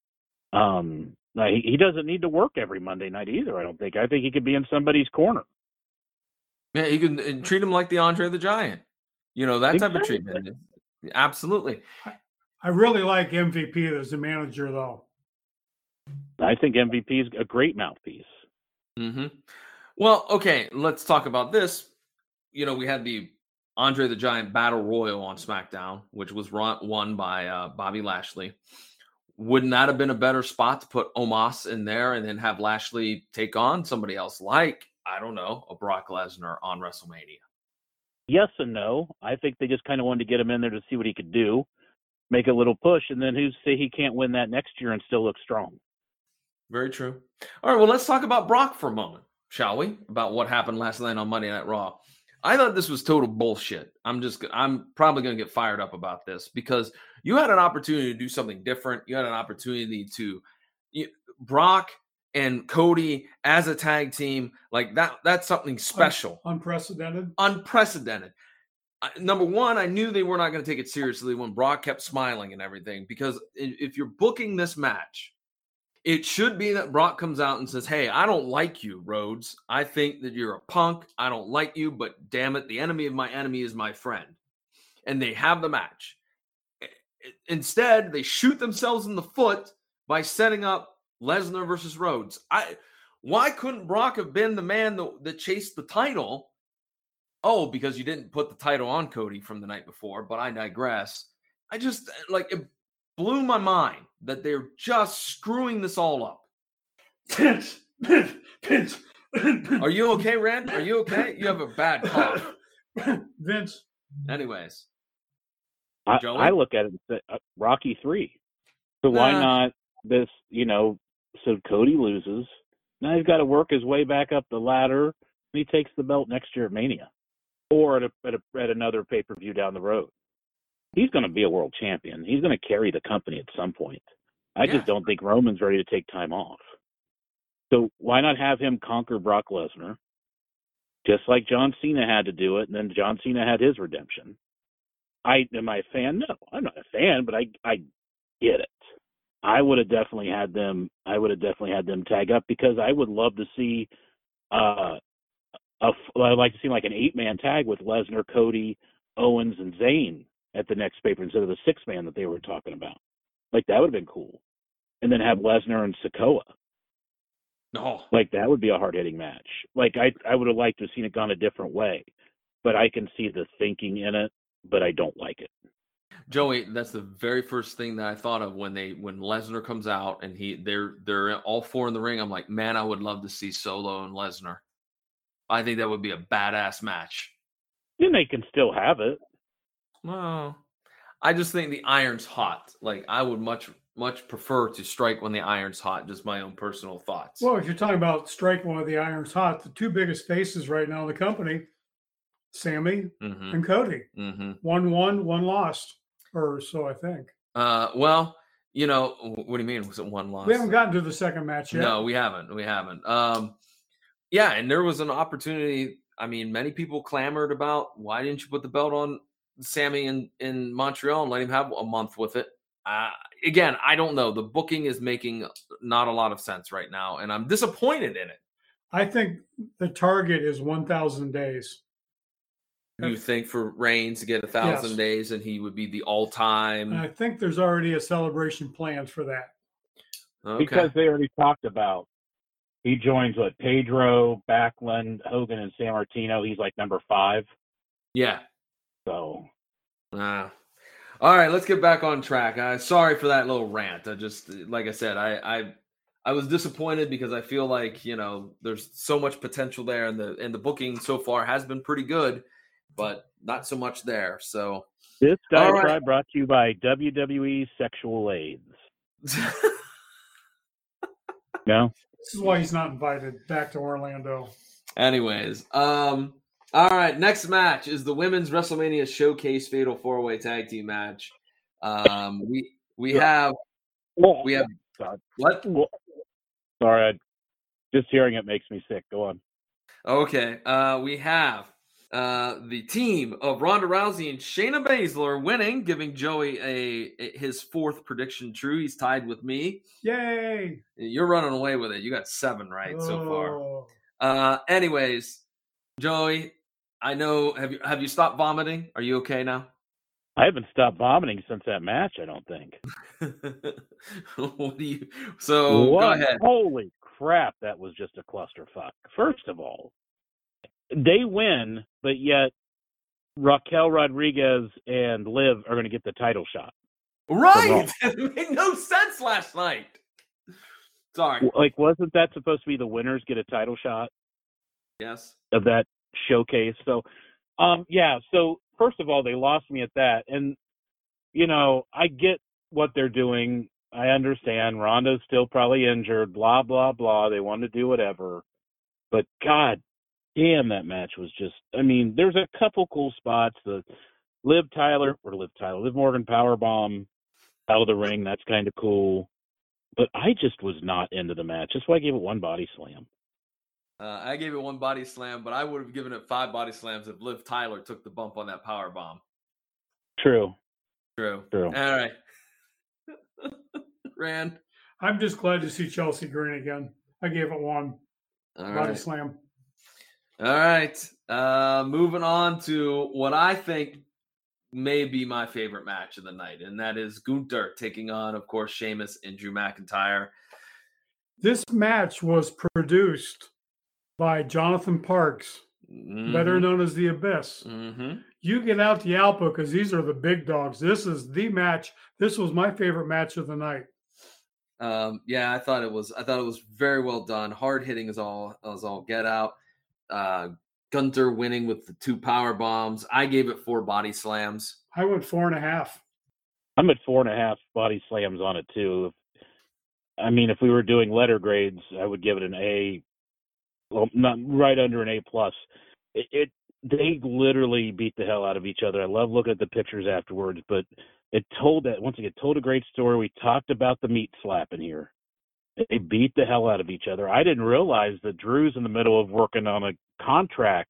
He doesn't need to work every Monday night either. I don't think. I think he could be in somebody's corner. Yeah, you can treat him like the Andre the Giant. That type of treatment. Absolutely. I really like MVP as a manager, though. I think MVP is a great mouthpiece. Mm-hmm. Well, okay, let's talk about this. We had the Andre the Giant Battle Royal on SmackDown, which was won by Bobby Lashley. Wouldn't that have been a better spot to put Omos in there and then have Lashley take on somebody else like, I don't know, a Brock Lesnar on WrestleMania? Yes and no. I think they just kind of wanted to get him in there to see what he could do, make a little push, and then who's say he can't win that next year and still look strong? Very true. All right, well, let's talk about Brock for a moment, shall we? About what happened last night on Monday Night Raw. I thought this was total bullshit. I'm probably going to get fired up about this because you had an opportunity to do something different. You had an opportunity to Brock and Cody as a tag team, like that's something special. Unprecedented. Number one, I knew they were not going to take it seriously when Brock kept smiling and everything, because if you're booking this match, it should be that Brock comes out and says, hey, I don't like you, Rhodes. I think that you're a punk. I don't like you, but damn it, the enemy of my enemy is my friend. And they have the match. Instead, they shoot themselves in the foot by setting up Lesnar versus Rhodes. Why couldn't Brock have been the man that chased the title? Oh, because you didn't put the title on Cody from the night before, but I digress. I just, it blew my mind that they're just screwing this all up. Vince. Are you okay, Rand? Are you okay? You have a bad cough. Vince. Anyways. I look at it and say, Rocky 3. So why not this, so Cody loses. Now he's got to work his way back up the ladder, and he takes the belt next year at Mania. Or at another pay-per-view down the road. He's going to be a world champion. He's going to carry the company at some point. I just don't think Roman's ready to take time off. So why not have him conquer Brock Lesnar, just like John Cena had to do it, and then John Cena had his redemption. Am I a fan? No, I'm not a fan, but I get it. I would have definitely had them tag up, because I would love to see I'd like to see like an 8-man tag with Lesnar, Cody, Owens, and Zayn at the next paper instead of the 6-man that they were talking about. Like, that would have been cool. And then have Lesnar and Sikoa. No. Like, that would be a hard-hitting match. Like, I would have liked to have seen it gone a different way. But I can see the thinking in it, but I don't like it. Joey, that's the very first thing that I thought of when Lesnar comes out and they're all four in the ring. I'm like, man, I would love to see Solo and Lesnar. I think that would be a badass match. Then they can still have it. Well, I just think the iron's hot. Like, I would much prefer to strike when the iron's hot. Just my own personal thoughts. Well, if you're talking about striking while the iron's hot, the two biggest faces right now in the company, Sammy and Cody. 1 won, 1 lost, or so I think. Well, what do you mean? Was it 1 loss? We haven't gotten to the second match yet. No, we haven't. Yeah, and there was an opportunity. I mean, many people clamored about, why didn't you put the belt on Sammy in Montreal and let him have a month with it? Again, I don't know. The booking is making not a lot of sense right now, and I'm disappointed in it. I think the target is 1,000 days. You think for Reigns to get 1,000 days, and he would be the all-time? And I think there's already a celebration planned for that. Okay. Because they already talked about, he joins Pedro, Backlund, Hogan, and Sammartino. He's like number 5. Yeah. So. All right, let's get back on track. Sorry for that little rant. I just, like I said, I was disappointed because I feel like, there's so much potential there, and the booking so far has been pretty good, but not so much there. So this diatribe brought to you by WWE Sexual AIDS. No? This is why he's not invited back to Orlando. Anyways, all right, next match is the Women's WrestleMania Showcase Fatal 4-Way Tag Team match. We have God. What? Sorry, just hearing it makes me sick. Go on. Okay, we have the team of Ronda Rousey and Shayna Baszler winning, giving Joey his 4th prediction true. He's tied with me. Yay! You're running away with it. You got 7 right so far. Anyways, Joey, I know. Have you stopped vomiting? Are you okay now? I haven't stopped vomiting since that match, I don't think. Go ahead. Holy crap, that was just a clusterfuck. First of all, they win, but yet Raquel Rodriguez and Liv are going to get the title shot. Right! It made no sense last night. Sorry. Like, wasn't that supposed to be the winners get a title shot? Yes. Of that showcase. So, so first of all, they lost me at that. And, I get what they're doing. I understand. Ronda's still probably injured, blah, blah, blah. They want to do whatever. But, God damn, that match was just, there's a couple cool spots. The Liv Morgan powerbomb out of the ring. That's kind of cool. But I just was not into the match. That's why I gave it 1 body slam. I gave it 1 body slam, but I would have given it 5 body slams if Liv Tyler took the bump on that power bomb. True. All right. Rand? I'm just glad to see Chelsea Green again. I gave it 1 body slam. All right. Moving on to what I think may be my favorite match of the night, and that is Gunther taking on, of course, Sheamus and Drew McIntyre. This match was produced by Jonathan Parks, better known as The Abyss. You get out the Alpo because these are the big dogs. This is the match. This was my favorite match of the night. Yeah, I thought it was very well done. Hard hitting is all get out. Gunther winning with the 2 power bombs. I gave it 4 body slams. I went 4.5. I'm at 4.5 body slams on it too. I mean, if we were doing letter grades, I would give it an A. Well, not right under an A plus. They literally beat the hell out of each other. I love looking at the pictures afterwards, but it told a great story. We talked about the meat slapping here. They beat the hell out of each other. I didn't realize that Drew's in the middle of working on a contract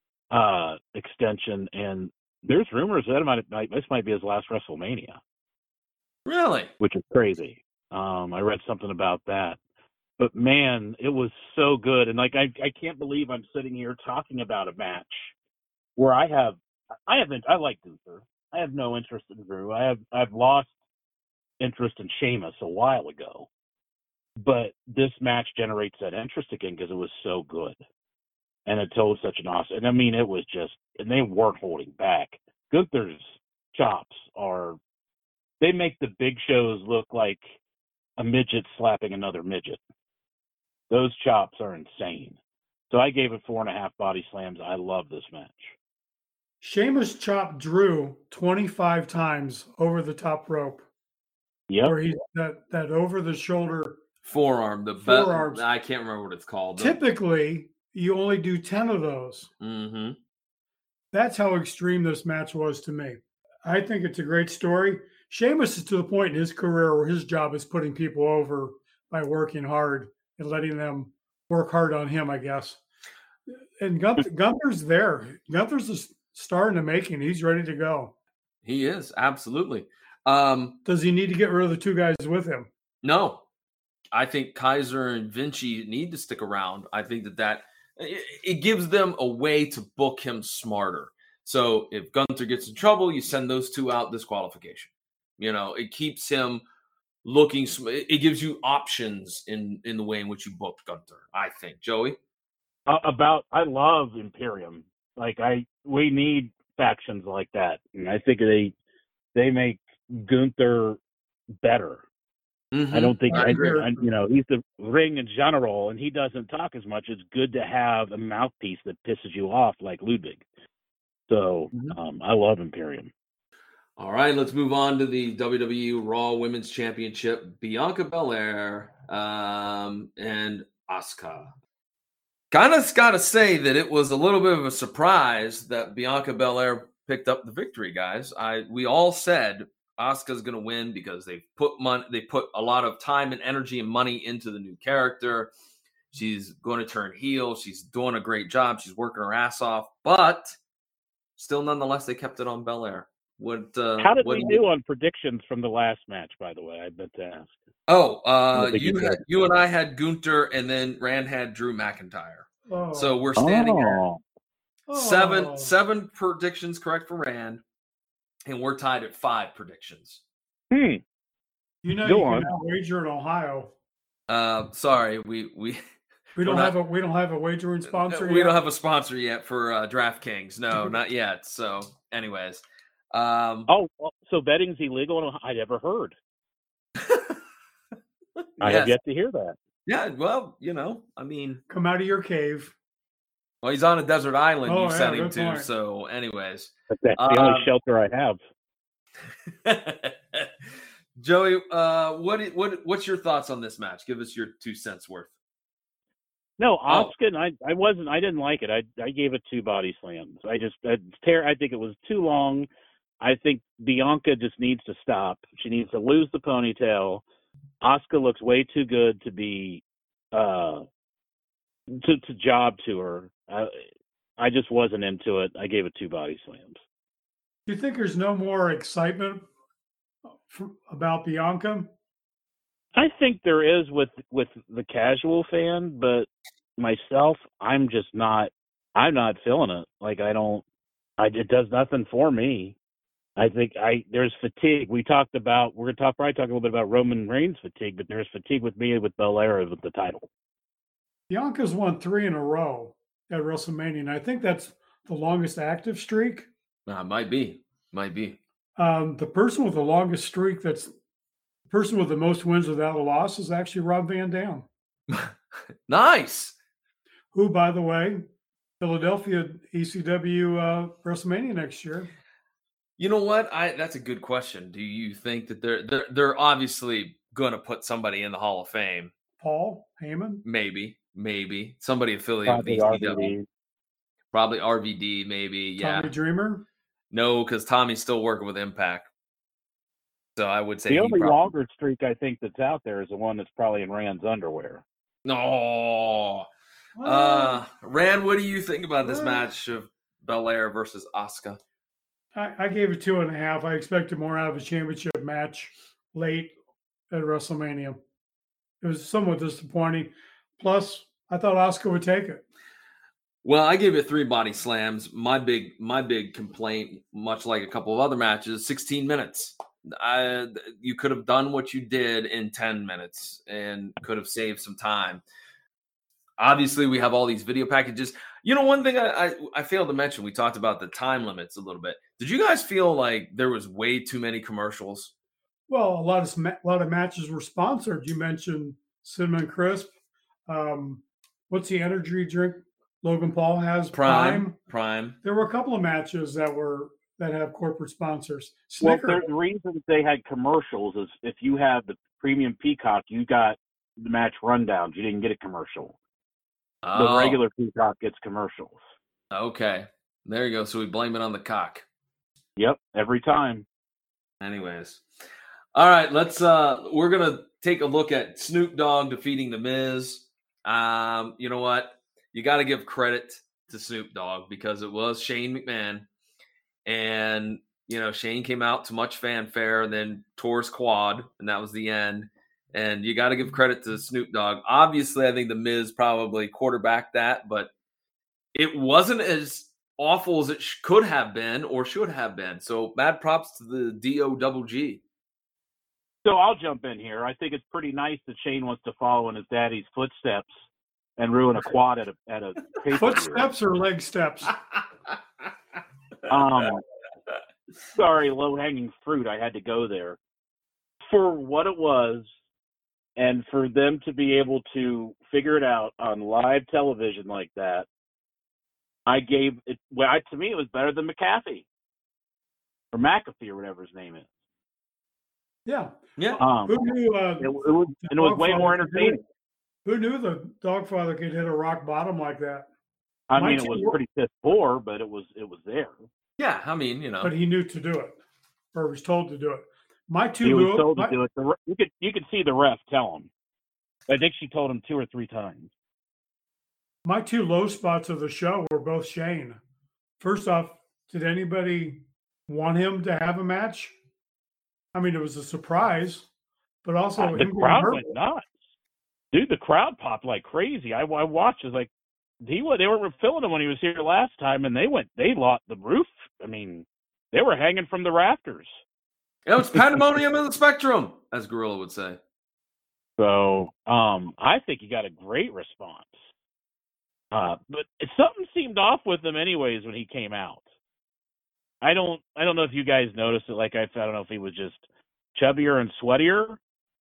extension, and there's rumors that this might be his last WrestleMania. Really? Which is crazy. I read something about that. But man, it was so good. And like I can't believe I'm sitting here talking about a match where I like Gunther. I have no interest in Drew. I've lost interest in Sheamus a while ago. But this match generates that interest again because it was so good. And it told such an awesome, and I mean, it was just, and they weren't holding back. Gunther's chops they make the big shows look like a midget slapping another midget. Those chops are insane. So I gave it 4.5 body slams. I love this match. Sheamus chopped Drew 25 times over the top rope. Yep. Where he's that over the shoulder forearm. Forearms. I can't remember what it's called. Typically, you only do 10 of those. Mm-hmm. That's how extreme this match was to me. I think it's a great story. Sheamus is to the point in his career where his job is putting people over by working hard and letting them work hard on him, I guess. And Gunther's there. Gunther's a star in the making. He's ready to go. He is, absolutely. Does he need to get rid of the 2 guys with him? No. I think Kaiser and Vinci need to stick around. I think that it gives them a way to book him smarter. So if Gunther gets in trouble, you send those 2 out, disqualification. It keeps him looking. It gives you options in the way in which you booked Gunther, I think. Joey? I love Imperium. We need factions like that. And I think they make Gunther better. Mm-hmm. I don't think he's the ring in general, and he doesn't talk as much. It's good to have a mouthpiece that pisses you off like Ludwig. So I love Imperium. All right, let's move on to the WWE Raw Women's Championship. Bianca Belair and Asuka. Kind of got to say that it was a little bit of a surprise that Bianca Belair picked up the victory, guys. We all said Asuka's going to win because they put a lot of time and energy and money into the new character. She's going to turn heel. She's doing a great job. She's working her ass off, but still, nonetheless, they kept it on Belair. How did we do on predictions from the last match, by the way? I meant to ask. Oh, you and I had Gunther, and then Rand had Drew McIntyre. Oh. So we're standing at 7 predictions correct for Rand, and we're tied at 5 predictions. You can wager in Ohio. Sorry, we don't have a wagering sponsor. We don't have a sponsor yet for DraftKings. No, not yet. So, anyways. So betting's illegal? I never heard. I have yet to hear that. Yeah, well, I mean, come out of your cave. Well, he's on a desert island. You sent him to. Point. So, anyways, that's the only shelter I have. Joey, what's your thoughts on this match? Give us your 2 cents worth. No, Asuka, I didn't like it. I gave it 2 body slams. I think it was too long. I think Bianca just needs to stop. She needs to lose the ponytail. Asuka looks way too good to be to job to her. I just wasn't into it. I gave it 2 body slams. Do you think there's no more excitement about Bianca? I think there is with the casual fan, but myself, I'm not feeling it. It does nothing for me. I think there's fatigue. We're going to probably talk a little bit about Roman Reigns fatigue, but there's fatigue with me with Belair with the title. Bianca's won 3 in a row at WrestleMania, and I think that's the longest active streak. Might be. The person with the longest streak, that's the person with the most wins without a loss, is actually Rob Van Dam. Nice. Who, by the way, Philadelphia ECW WrestleMania next year. You know what? That's a good question. Do you think that they're obviously going to put somebody in the Hall of Fame? Paul Heyman? Maybe somebody affiliated with ECW. Probably RVD. Maybe. Yeah. Tommy Dreamer? No, because Tommy's still working with Impact. So I would say the only longer streak I think that's out there is the one that's probably in Rand's underwear. No. Rand, what do you think about this match of Belair versus Asuka? I gave it 2.5. I expected more out of a championship match late at WrestleMania. It was somewhat disappointing. Plus, I thought Asuka would take it. Well, I gave it 3 body slams. My big complaint, much like a couple of other matches, 16 minutes. You could have done what you did in 10 minutes and could have saved some time. Obviously, we have all these video packages. You know, one thing I failed to mention, we talked about the time limits a little bit. Did you guys feel like there was way too many commercials? Well, a lot of matches were sponsored. You mentioned Cinnamon Crisp. What's the energy drink Logan Paul has? Prime. There were a couple of matches that have corporate sponsors. Well, the reason they had commercials is if you have the premium Peacock, you got the match rundowns. You didn't get a commercial. The regular Peacock gets commercials. Okay. There you go. So we blame it on the cock. Yep, every time. Anyways. All right, we're going to take a look at Snoop Dogg defeating The Miz. You know what? You got to give credit to Snoop Dogg because it was Shane McMahon. And, you know, Shane came out to much fanfare and then tore his quad, and that was the end. And you got to give credit to Snoop Dogg. Obviously, I think The Miz probably quarterbacked that, but it wasn't as awful as it could have been or should have been. So mad props to the D-O-double-G. So I'll jump in here. I think it's pretty nice that Shane wants to follow in his daddy's footsteps and ruin a quad at a pay-per-view. Footsteps or leg steps? Sorry, low-hanging fruit. I had to go there. For what it was, and for them to be able to figure it out on live television like that, I gave it. Well, to me, it was better than McAfee or McAfee or whatever his name is. Yeah. Who knew? It was way more entertaining. Who knew the Dogfather could hit a rock bottom like that? I mean, it was pretty piss poor, but it was there. Yeah, I mean, you know. But he knew to do it, or was told to do it. He was told to do it. You could see the ref tell him. I think she told him 2 or 3 times. My 2 low spots of the show were both Shane. First off, did anybody want him to have a match? I mean, it was a surprise, but also the crowd went nuts. Dude, the crowd popped like crazy. I watched. It was like they were filling him when he was here last time, and they lost the roof. I mean, they were hanging from the rafters. It was pandemonium in the spectrum, as Gorilla would say. So, I think he got a great response. But something seemed off with him anyways when he came out. I don't know if you guys noticed it. Like I don't know if he was just chubbier and sweatier.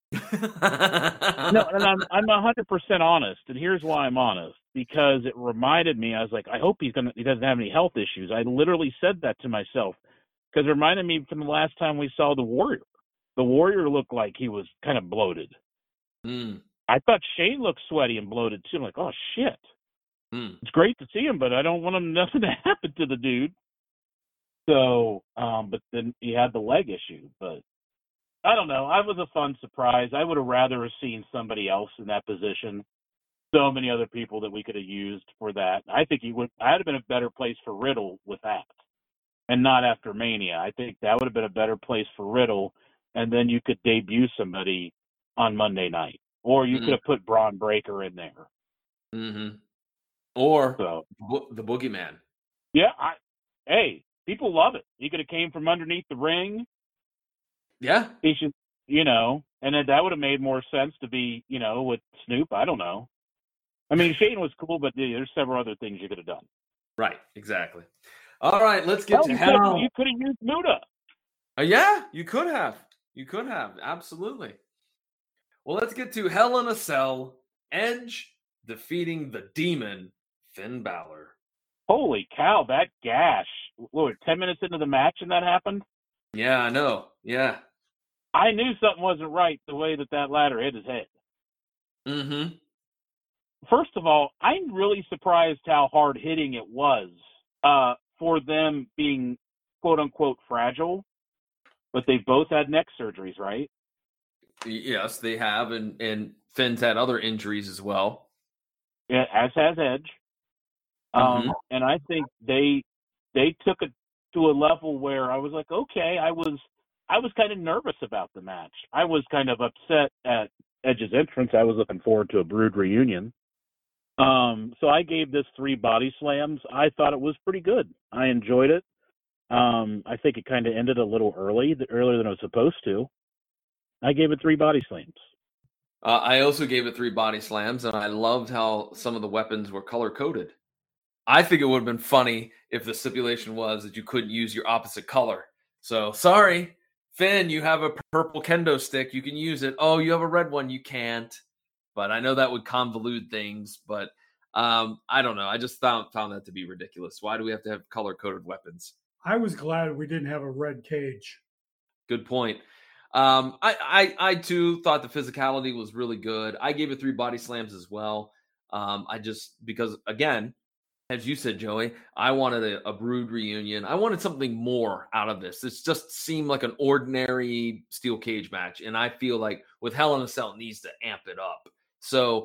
No, and I'm 100% honest, and here's why I'm honest. Because it reminded me, I was like, I hope he doesn't have any health issues. I literally said that to myself. Because it reminded me from the last time we saw the Warrior. The Warrior looked like he was kind of bloated. I thought Shane looked sweaty and bloated too. I'm like, oh shit. It's great to see him, but I don't want nothing to happen to the dude. So, but then he had the leg issue. But I don't know. It was a fun surprise. I would have rather have seen somebody else in that position. So many other people that we could have used for that. I think I'd have been a better place for Riddle with that. And not after Mania. I think that would have been a better place for Riddle, and then you could debut somebody on Monday night. Or you could have put Braun Breaker in there. Mm-hmm. Or the Boogeyman. Yeah, hey, People love it. He could have came from underneath the ring. Yeah. He should, and then that would have made more sense to be, with Snoop. I don't know. I mean, Shane was cool, but there's several other things you could have done. Right. Exactly. All right. Let's get to You could have used Muta. Yeah, you could have. You could have. Absolutely. Well, let's get to Hell in a Cell. Edge defeating the Demon, Finn Balor. Holy cow, that gash. What, 10 minutes into the match and that happened? Yeah, I know. Yeah. I knew something wasn't right the way that ladder hit his head. Mm-hmm. First of all, I'm really surprised how hard hitting it was for them being quote-unquote fragile. But they both had neck surgeries, right? Yes, they have. And Finn's had other injuries as well. Yeah, as has Edge. And I think they took it to a level where I was like, okay, I was kind of nervous about the match. I was kind of upset at Edge's entrance. I was looking forward to a Brood reunion. So I gave this 3 body slams. I thought it was pretty good. I enjoyed it. I think it kind of ended a little earlier than it was supposed to. I gave it 3 body slams. I also gave it 3 body slams, and I loved how some of the weapons were color-coded. I think it would have been funny if the stipulation was that you couldn't use your opposite color. So, sorry, Finn, you have a purple kendo stick. You can use it. Oh, you have a red one. You can't. But I know that would convolute things. But I don't know. I just found that to be ridiculous. Why do we have to have color-coded weapons? I was glad we didn't have a red cage. Good point. I too thought the physicality was really good. I gave it 3 body slams as well. Because again, as you said, Joey, I wanted a Brood reunion. I wanted something more out of this. This just seemed like an ordinary steel cage match. And I feel like with Hell in a Cell, it needs to amp it up. So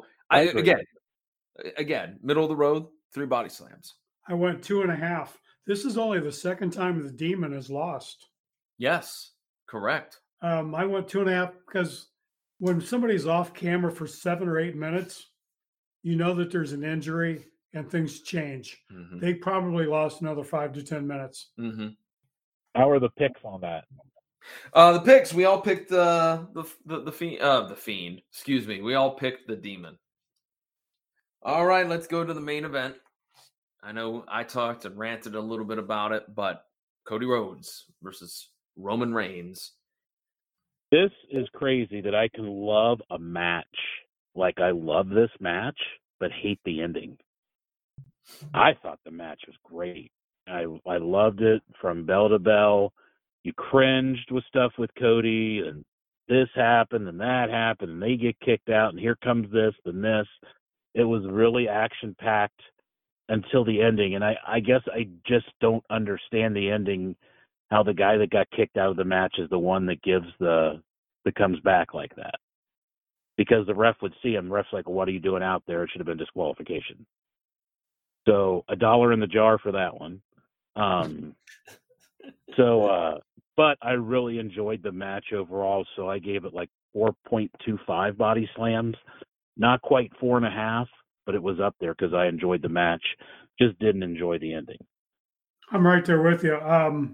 again, middle of the road, 3 body slams. I went 2.5. This is only the second time the Demon has lost. Yes, correct. I went 2.5 because when somebody's off camera for 7 or 8 minutes, you know that there's an injury and things change. Mm-hmm. They probably lost another 5 to 10 minutes. Mm-hmm. How are the picks on that? The picks, we all picked the Fiend. Excuse me, we all picked the Demon. All right, let's go to the main event. I know I talked and ranted a little bit about it, but Cody Rhodes versus Roman Reigns. This is crazy that I can love a match like I love this match, but hate the ending. I thought the match was great. I loved it from bell to bell. You cringed with stuff with Cody, and this happened, and that happened, and they get kicked out, and here comes this, and this. It was really action-packed until the ending, and I guess I just don't understand the ending, how the guy that got kicked out of the match is the one that comes back like that. Because the ref would see him, ref's like, what are you doing out there? It should have been disqualification. So $1 in the jar for that one. But I really enjoyed the match overall, so I gave it like 4.25 body slams. Not quite 4.5, but it was up there because I enjoyed the match. Just didn't enjoy the ending. I'm right there with you.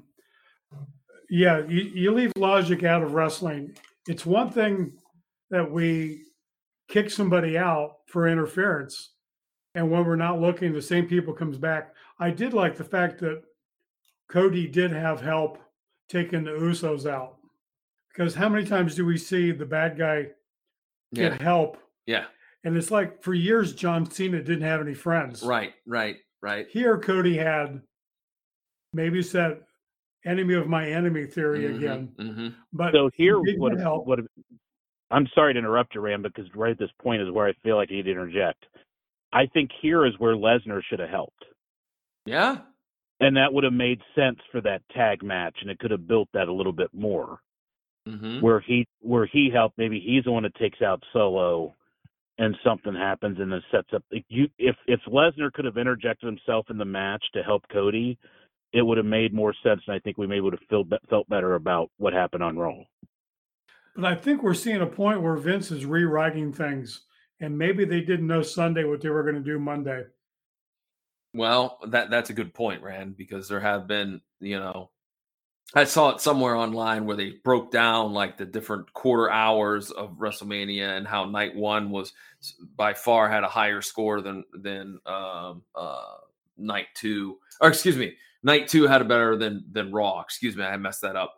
You leave logic out of wrestling. It's one thing that we kick somebody out for interference, and when we're not looking, the same people comes back. I did like the fact that Cody did have help taking the Usos out, because how many times do we see the bad guy get help? Yeah. And it's like for years, John Cena didn't have any friends. Right. Here, Cody had, maybe it's that enemy of my enemy theory again. Mm-hmm. But so here, I'm sorry to interrupt you, Ram, because right at this point is where I feel like I need to interject. I think here is where Lesnar should have helped. Yeah. And that would have made sense for that tag match, and it could have built that a little bit more. Mm-hmm. Where he helped, maybe he's the one that takes out Solo, and something happens and then sets up. If Lesnar could have interjected himself in the match to help Cody, it would have made more sense, and I think we maybe would have felt better about what happened on Raw. But I think we're seeing a point where Vince is rewriting things, and maybe they didn't know Sunday what they were going to do Monday. Well, that's a good point, Rand, because there have been, I saw it somewhere online where they broke down like the different quarter hours of WrestleMania and how night one was by far had a higher score than night two, or excuse me, night two had a better than Raw. Excuse me, I messed that up.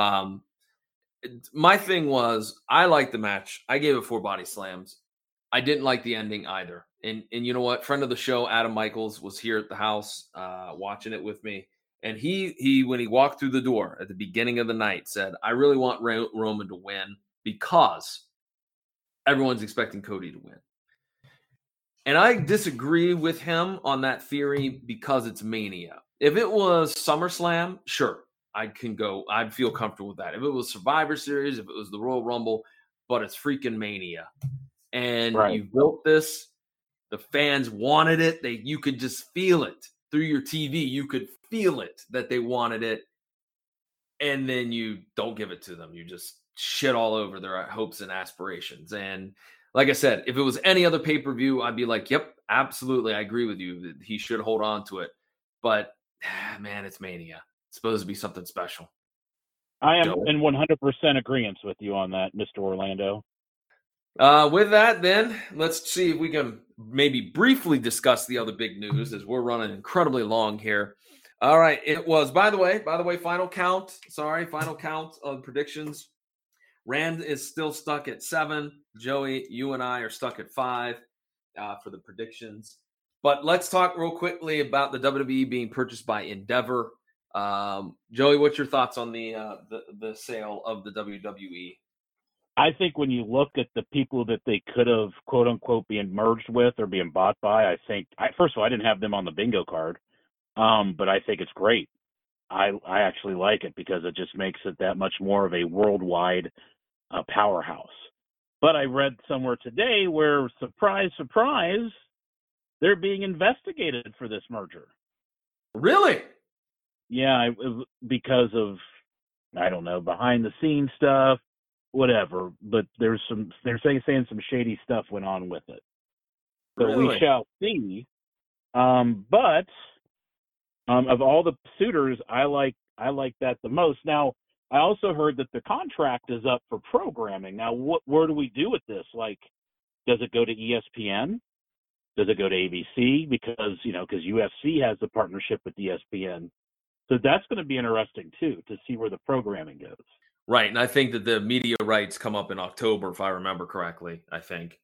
My thing was, I liked the match. I gave it 4 body slams. I didn't like the ending either. And you know what? Friend of the show, Adam Michaels, was here at the house watching it with me. And he when he walked through the door at the beginning of the night said, I really want Roman to win because everyone's expecting Cody to win. And I disagree with him on that theory because it's Mania. If it was SummerSlam, sure, I'd feel comfortable with that. If it was Survivor Series, if it was the Royal Rumble, but it's freaking Mania. And you built this. The fans wanted it. You could just feel it through your TV. You could feel it that they wanted it. And then you don't give it to them. You just shit all over their hopes and aspirations. And like I said, if it was any other pay-per-view, I'd be like, yep, absolutely. I agree with you that he should hold on to it. But man, it's Mania. It's supposed to be something special. I am in 100% agreement with you on that, Mr. Orlando. With that, then, let's see if we can maybe briefly discuss the other big news as we're running incredibly long here. All right. It was, by the way, final count of predictions. Rand is still stuck at 7. Joey, you and I are stuck at 5 for the predictions. But let's talk real quickly about the WWE being purchased by Endeavor. Joey, what's your thoughts on the sale of the WWE? I think when you look at the people that they could have, quote unquote, being merged with or being bought by, first of all, I didn't have them on the bingo card, but I think it's great. I actually like it because it just makes it that much more of a worldwide powerhouse. But I read somewhere today where, surprise, surprise, they're being investigated for this merger. Really? Yeah, because of, I don't know, behind the scenes stuff. Whatever, but they're saying some shady stuff went on with it. So really? We shall see. But of all the suitors, I like that the most. Now, I also heard that the contract is up for programming. Now, where do we do with this? Like, does it go to ESPN? Does it go to ABC? Because UFC has the partnership with ESPN. So that's going to be interesting too, to see where the programming goes. Right, and I think that the media rights come up in October, if I remember correctly, I think.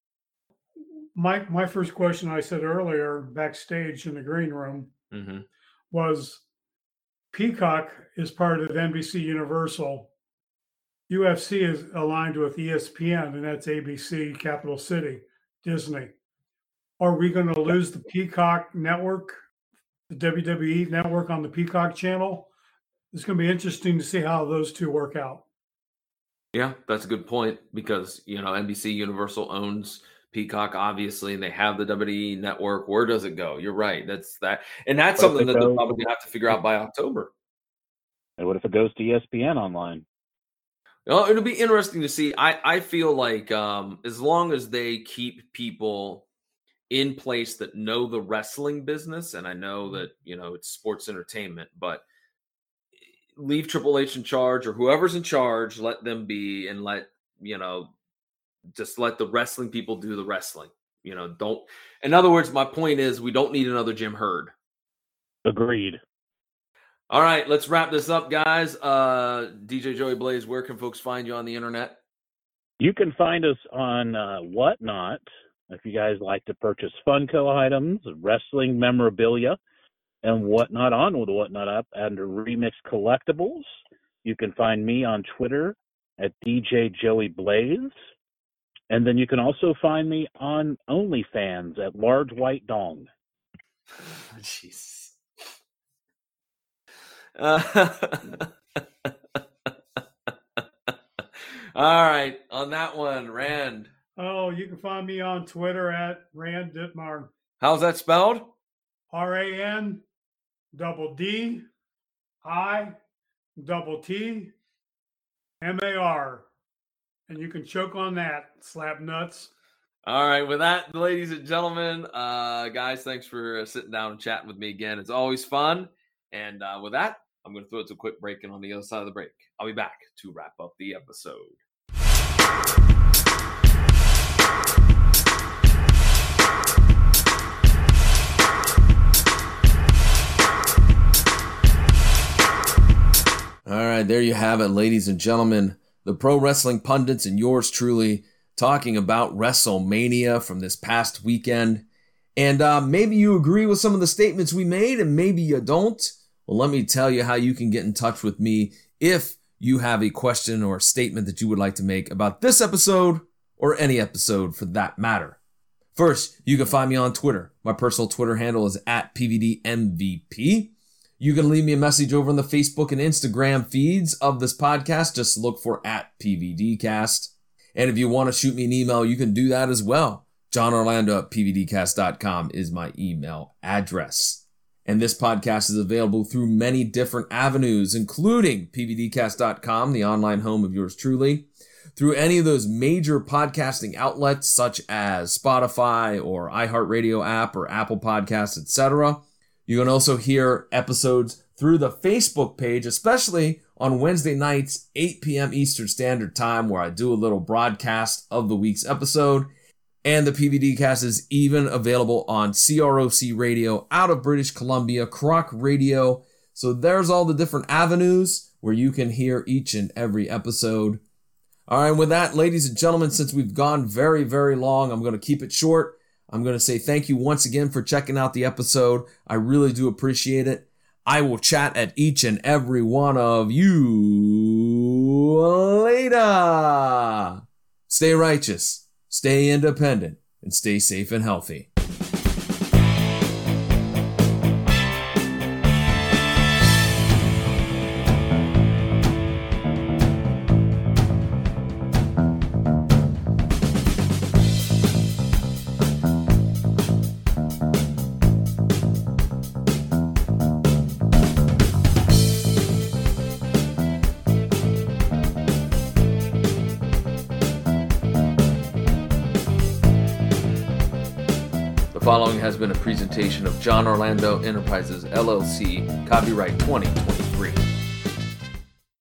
My first question I said earlier, backstage in the green room, was Peacock is part of NBC Universal. UFC is aligned with ESPN, and that's ABC, Capital City, Disney. Are we going to lose the Peacock network, the WWE network on the Peacock channel? It's going to be interesting to see how those two work out. Yeah, that's a good point because, NBC Universal owns Peacock, obviously, and they have the WWE network. Where does it go? You're right. That's something that they're probably going to have to figure out by October. And what if it goes to ESPN online? Well, it'll be interesting to see. I feel like as long as they keep people in place that know the wrestling business, and I know that, it's sports entertainment, but leave Triple H in charge or whoever's in charge, let them be, and just let the wrestling people do the wrestling. In other words, my point is we don't need another Jim Herd. Agreed. All right, let's wrap this up, guys. DJ Joey Blaze, where can folks find you on the internet? You can find us on Whatnot. If you guys like to purchase Funko items, wrestling memorabilia, and whatnot on with the Whatnot up under Remix Collectibles. You can find me on Twitter at DJ Joey Blaze. And then you can also find me on OnlyFans at Large White Dong. Jeez. All right. On that one, Rand. Oh, you can find me on Twitter at Rand Dittmar. How's that spelled? RANDDITTMAR. And you can choke on that, slap nuts. All right, with that, ladies and gentlemen, guys, thanks for sitting down and chatting with me again. It's always fun. And with that, I'm going to throw it to a quick break, and on the other side of the break, I'll be back to wrap up the episode. All right, there you have it, ladies and gentlemen. The pro wrestling pundits and yours truly talking about WrestleMania from this past weekend. And maybe you agree with some of the statements we made, and maybe you don't. Well, let me tell you how you can get in touch with me if you have a question or a statement that you would like to make about this episode or any episode for that matter. First, you can find me on Twitter. My personal Twitter handle is @PVDMVP. You can leave me a message over on the Facebook and Instagram feeds of this podcast. Just look for @PVDcast. And if you want to shoot me an email, you can do that as well. JohnOrlando@PVDcast.com is my email address. And this podcast is available through many different avenues, including PVDcast.com, the online home of yours truly, through any of those major podcasting outlets such as Spotify or iHeartRadio app or Apple Podcasts, etc. You can also hear episodes through the Facebook page, especially on Wednesday nights, 8 p.m. Eastern Standard Time, where I do a little broadcast of the week's episode. And the PVDcast is even available on CROC Radio out of British Columbia, Croc Radio. So there's all the different avenues where you can hear each and every episode. All right, with that, ladies and gentlemen, since we've gone very, very long, I'm going to keep it short. I'm going to say thank you once again for checking out the episode. I really do appreciate it. I will chat at each and every one of you later. Stay righteous, stay independent, and stay safe and healthy. The following has been a presentation of John Orlando Enterprises, LLC, copyright 2023.